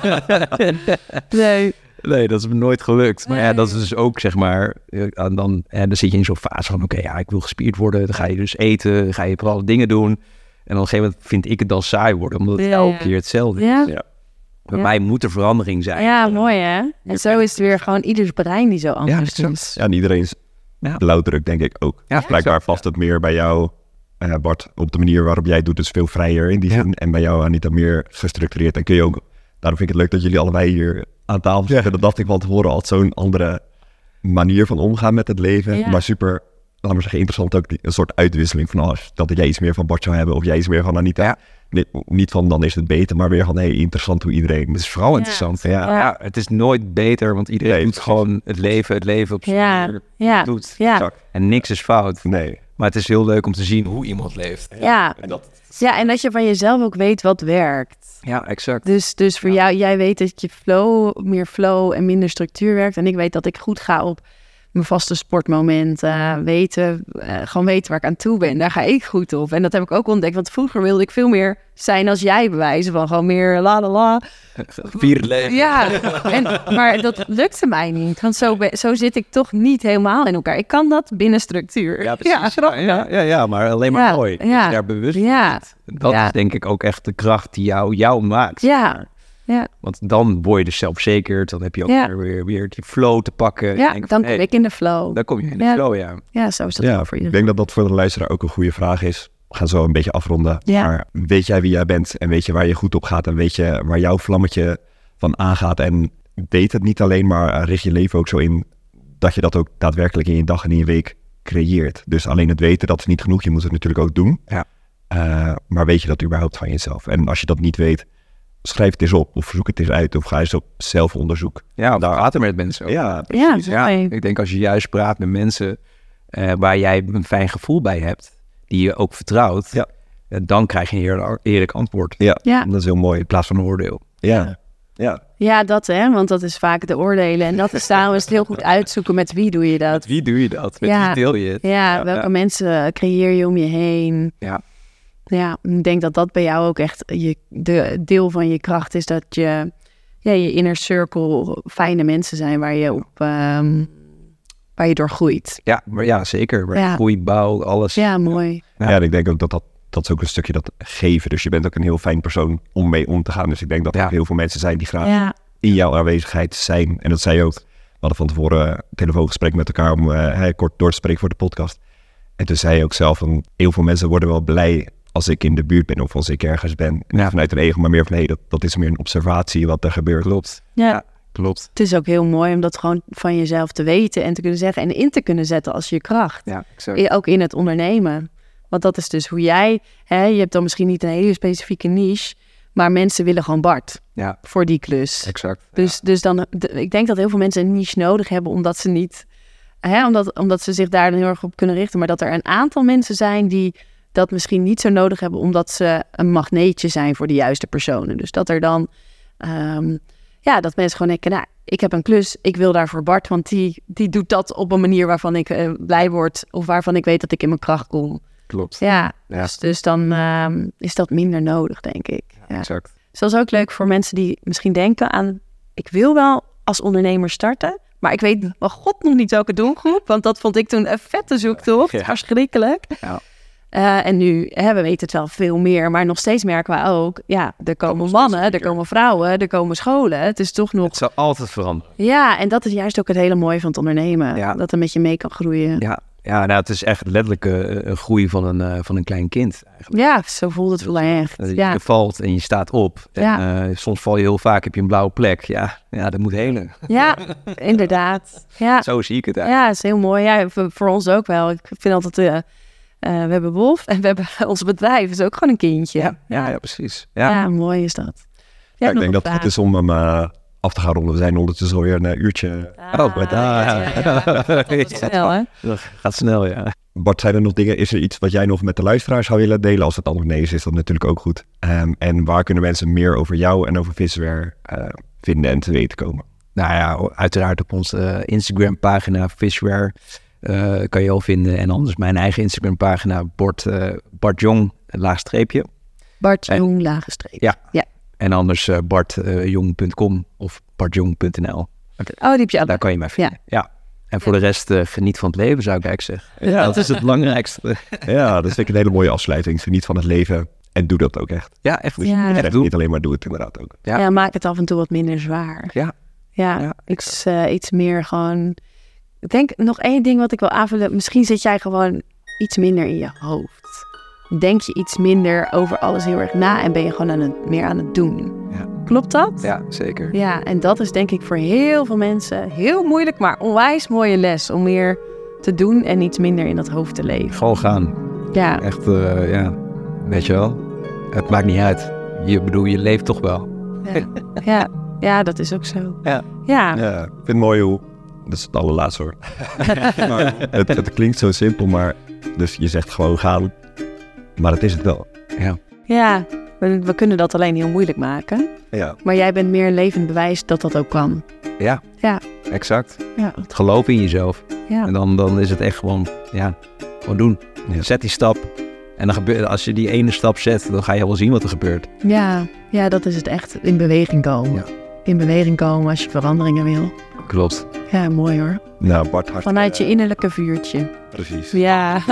nee. Nee, dat is me nooit gelukt. Maar nee. ja, dat is dus ook, zeg maar... En dan, en dan zit je in zo'n fase van... Oké, okay, ja, ik wil gespierd worden. Dan ga je dus eten. Dan ga je vooral dingen doen. En dan op een gegeven moment vind ik het dan saai worden. Omdat het ja, elke keer hetzelfde ja. is. Ja. Bij ja. mij moet er verandering zijn. Ja, mooi hè? En zo is het weer gewoon ieders brein die zo anders ja, is. Ja, en iedereen's ja. blauwdruk denk ik ook. Ja, blijkbaar past het meer bij jou... Uh, Bart, op de manier waarop jij doet, is veel vrijer in die zin. Ja. En bij jou, Anita, meer gestructureerd. En kun je ook, daarom vind ik het leuk dat jullie allebei hier aan tafel zitten. Ja. Dat dacht ik van tevoren al, zo'n andere manier van omgaan met het leven. Ja. Maar super, laten we zeggen, interessant ook, een soort uitwisseling van, oh, dat jij iets meer van Bart zou hebben of jij iets meer van Anita. Ja. Niet, niet van, dan is het beter, maar weer van, hey, interessant hoe iedereen... Het is vooral interessant. Ja. Ja. Ja, het is nooit beter, want iedereen nee, doet gewoon het leven, het leven op zijn ja. manier ja. doet. Ja. En niks is fout. Nee. Maar het is heel leuk om te zien hoe iemand leeft. Ja, ja. En, dat... ja en dat je van jezelf ook weet wat werkt. Ja, exact. Dus, dus voor ja. jou, jij weet dat je flow, meer flow en minder structuur werkt. En ik weet dat ik goed ga op mijn vaste sportmomenten. Uh, weten, uh, gewoon weten waar ik aan toe ben. Daar ga ik goed op. En dat heb ik ook ontdekt. Want vroeger wilde ik veel meer zijn als jij, bewijzen van gewoon meer la la la. Vier het leven. Ja, en, maar dat lukte mij niet. Want zo, be, zo zit ik toch niet helemaal in elkaar. Ik kan dat binnen structuur. Ja, precies. Ja, ja, ja, ja, maar alleen maar ja, mooi. Ja, dus daar bewust van ja, Dat ja. is denk ik ook echt de kracht die jou, jou maakt. Ja, ja. Want dan word je dus zelfverzekerd. Dan heb je ook ja. weer, weer die flow te pakken. Ja, denk dan van, kom hey, ik in de flow. Dan kom je in de ja. flow, ja. Ja, zo is dat ja, wel voor iedereen. Ik denk dat dat voor de luisteraar ook een goede vraag is. We gaan zo een beetje afronden. Ja. Maar weet jij wie jij bent en weet je waar je goed op gaat en weet je waar jouw vlammetje van aangaat en weet het niet alleen, maar richt je leven ook zo in dat je dat ook daadwerkelijk in je dag en in je week creëert. Dus alleen het weten, dat is niet genoeg. Je moet het natuurlijk ook doen. Ja. Uh, maar weet je dat überhaupt van jezelf? En als je dat niet weet, schrijf het eens op of zoek het eens uit of ga eens op zelfonderzoek. Ja, of praat er met mensen over. Ja, precies. Ja, ja, ik denk als je juist praat met mensen uh, waar jij een fijn gevoel bij hebt, die je ook vertrouwt, ja. uh, dan krijg je een heer, eerlijk antwoord. Ja, ja, dat is heel mooi. In plaats van een oordeel. Ja, ja. Ja, dat hè, want dat is vaak de oordelen. En dat is daarom is het heel goed uitzoeken met wie doe je dat. Met wie doe je dat? Met ja. wie deel je het? Ja, ja welke ja. mensen creëer je om je heen? Ja. Ja, ik denk dat dat bij jou ook echt je, de deel van je kracht is dat je, ja, je inner circle fijne mensen zijn waar je op, um, waar je door groeit. Ja, maar ja, zeker. Maar ja. Groei, bouw, alles. Ja, mooi. Ja, ja, ik denk ook dat dat, dat is ook een stukje dat geven. Dus je bent ook een heel fijn persoon om mee om te gaan. Dus ik denk dat er ja. heel veel mensen zijn die graag ja. in jouw aanwezigheid zijn. En dat zei je ook. We hadden van tevoren een telefoongesprek met elkaar om uh, kort door te spreken voor de podcast. En toen zei je ook zelf, van, heel veel mensen worden wel blij als ik in de buurt ben of als ik ergens ben. Ja. Vanuit een ego, maar meer van, hé, hey, dat, dat is meer een observatie wat er gebeurt. Klopt. Ja. ja, klopt. Het is ook heel mooi om dat gewoon van jezelf te weten en te kunnen zeggen en in te kunnen zetten als je kracht. Ja, exact. Ook in het ondernemen. Want dat is dus hoe jij, hè, je hebt dan misschien niet een hele specifieke niche, Maar mensen willen gewoon Bart Ja. voor die klus. Exact. Dus, ja. dus dan, de, ik denk dat heel veel mensen een niche nodig hebben, omdat ze niet, hè, omdat, omdat ze zich daar heel erg op kunnen richten. Maar dat er een aantal mensen zijn die dat misschien niet zo nodig hebben, omdat ze een magneetje zijn voor de juiste personen. Dus dat er dan, um, ja, dat mensen gewoon denken, nou, ik heb een klus, ik wil daarvoor Bart, want die, die doet dat op een manier waarvan ik uh, blij word of waarvan ik weet dat ik in mijn kracht kom. Klopt. Ja, Ja. Dus, dus dan um, is dat minder nodig, denk ik. Ja, Ja. exact. Dus dat is ook leuk voor mensen die misschien denken aan, ik wil wel als ondernemer starten, maar ik weet wel god nog niet welke doelgroep, want dat vond ik toen een vette zoektocht, Ja. verschrikkelijk. Ja. Uh, en nu, hè, we weten het wel veel meer, maar nog steeds merken we ook, ja, er komen mannen, er komen vrouwen, er komen scholen. Het is toch nog... Het zal altijd veranderen. Ja, en dat is juist ook het hele mooie van het ondernemen, Ja. dat het met je mee kan groeien. Ja, ja nou, het is echt letterlijk uh, een groei van een, uh, van een klein kind. Eigenlijk. Ja, zo voelt het wel echt. Uh, Ja. Je valt en je staat op. Ja. En, uh, soms val je heel vaak, heb je een blauwe plek. Ja, ja dat moet helen. Ja, inderdaad. Ja. Zo zie ik het eigenlijk. Ja, dat is heel mooi. Ja, voor, voor ons ook wel. Ik vind altijd, uh, uh, we hebben Wolf en we hebben ons bedrijf is ook gewoon een kindje. Ja, ja, ja precies. Ja. Ja, mooi is dat. Ja, ik denk dat het goed is om hem uh, af te gaan ronden. We zijn ondertussen alweer een uh, uurtje. Ah, oh, met, ah, ja, ja, ja. Dat gaat snel, hè? Dat gaat snel, ja. Bart, zijn er nog dingen? Is er iets wat jij nog met de luisteraars zou willen delen? Als het antwoord nee is, is dat natuurlijk ook goed. Um, en waar kunnen mensen meer over jou en over Fishware uh, vinden en te weten komen? Nou ja, uiteraard op onze uh, Instagram-pagina Fishware uh, kan je al vinden. En anders mijn eigen Instagram-pagina Bart, uh, Bart Jong, laagstreepje. Bart Jong, lage streep. Ja. ja. En anders uh, bart jong punt com of bart jong punt n l. Okay. Oh, die heb je al. Daar kan je mij vinden. Ja. ja. En voor ja. de rest, uh, geniet van het leven, zou ik eigenlijk zeggen. Ja, dat is het belangrijkste. Ja, dat vind ik een hele mooie afsluiting. Geniet van het leven en doe dat ook echt. Ja, echt. Ja. echt niet alleen maar doe het inderdaad ook. Ja. ja, maak het af en toe wat minder zwaar. Ja. Ja, ja iets, uh, iets meer gewoon... Ik denk nog één ding wat ik wil aanvullen. Misschien zit jij gewoon iets minder in je hoofd. Denk je iets minder over alles heel erg na en ben je gewoon aan het, meer aan het doen. Ja. Klopt dat? Ja, zeker. Ja, en dat is denk ik voor heel veel mensen heel moeilijk, maar onwijs mooie les om meer te doen en iets minder in dat hoofd te leven. Gewoon gaan. Ja. Echt, uh, ja, weet je wel. Het maakt niet uit. Je bedoel, je leeft toch wel. Ja, ja. ja dat is ook zo. Ja. Ja. ja ik vind het mooi hoe... Dat is het allerlaatste hoor. maar het, het klinkt zo simpel, maar... Dus je zegt gewoon gaan. Maar het is het wel. Ja. Ja, we, we kunnen dat alleen heel moeilijk maken. Ja. Maar jij bent meer levend bewijs dat dat ook kan. Ja, ja. exact. Ja. Geloof in jezelf. Ja. En dan, dan is het echt gewoon, ja, gewoon doen. Ja. Zet die stap. En dan gebeurt, als je die ene stap zet, dan ga je wel zien wat er gebeurt. Ja, ja dat is het echt. In beweging komen. Ja. In beweging komen als je veranderingen wil. Klopt. Ja, mooi hoor. Nou, Bart, hartstikke... Vanuit je innerlijke vuurtje. Precies. Ja.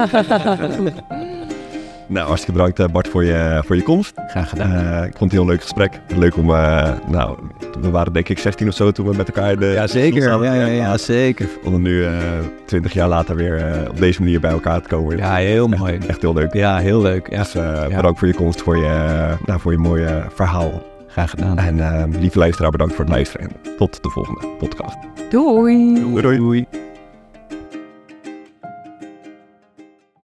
Nou, hartstikke bedankt Bart voor je, voor je komst. Graag gedaan. Uh, ik vond het een heel leuk gesprek. Leuk om, uh, nou, we waren denk ik zestien of zo toen we met elkaar de... Ja, zeker. Ja, ja, ja, zeker. Om er nu uh, twintig jaar later weer uh, op deze manier bij elkaar te komen. Ja, heel echt, mooi. Echt heel leuk. Ja, heel leuk. Ja. Dus uh, ja. bedankt voor je komst, voor je, uh, nou, voor je mooie verhaal. Graag gedaan. En uh, lieve luisteraar, bedankt voor het luisteren. En tot de volgende podcast. Doei. Doei. Doei. Doei.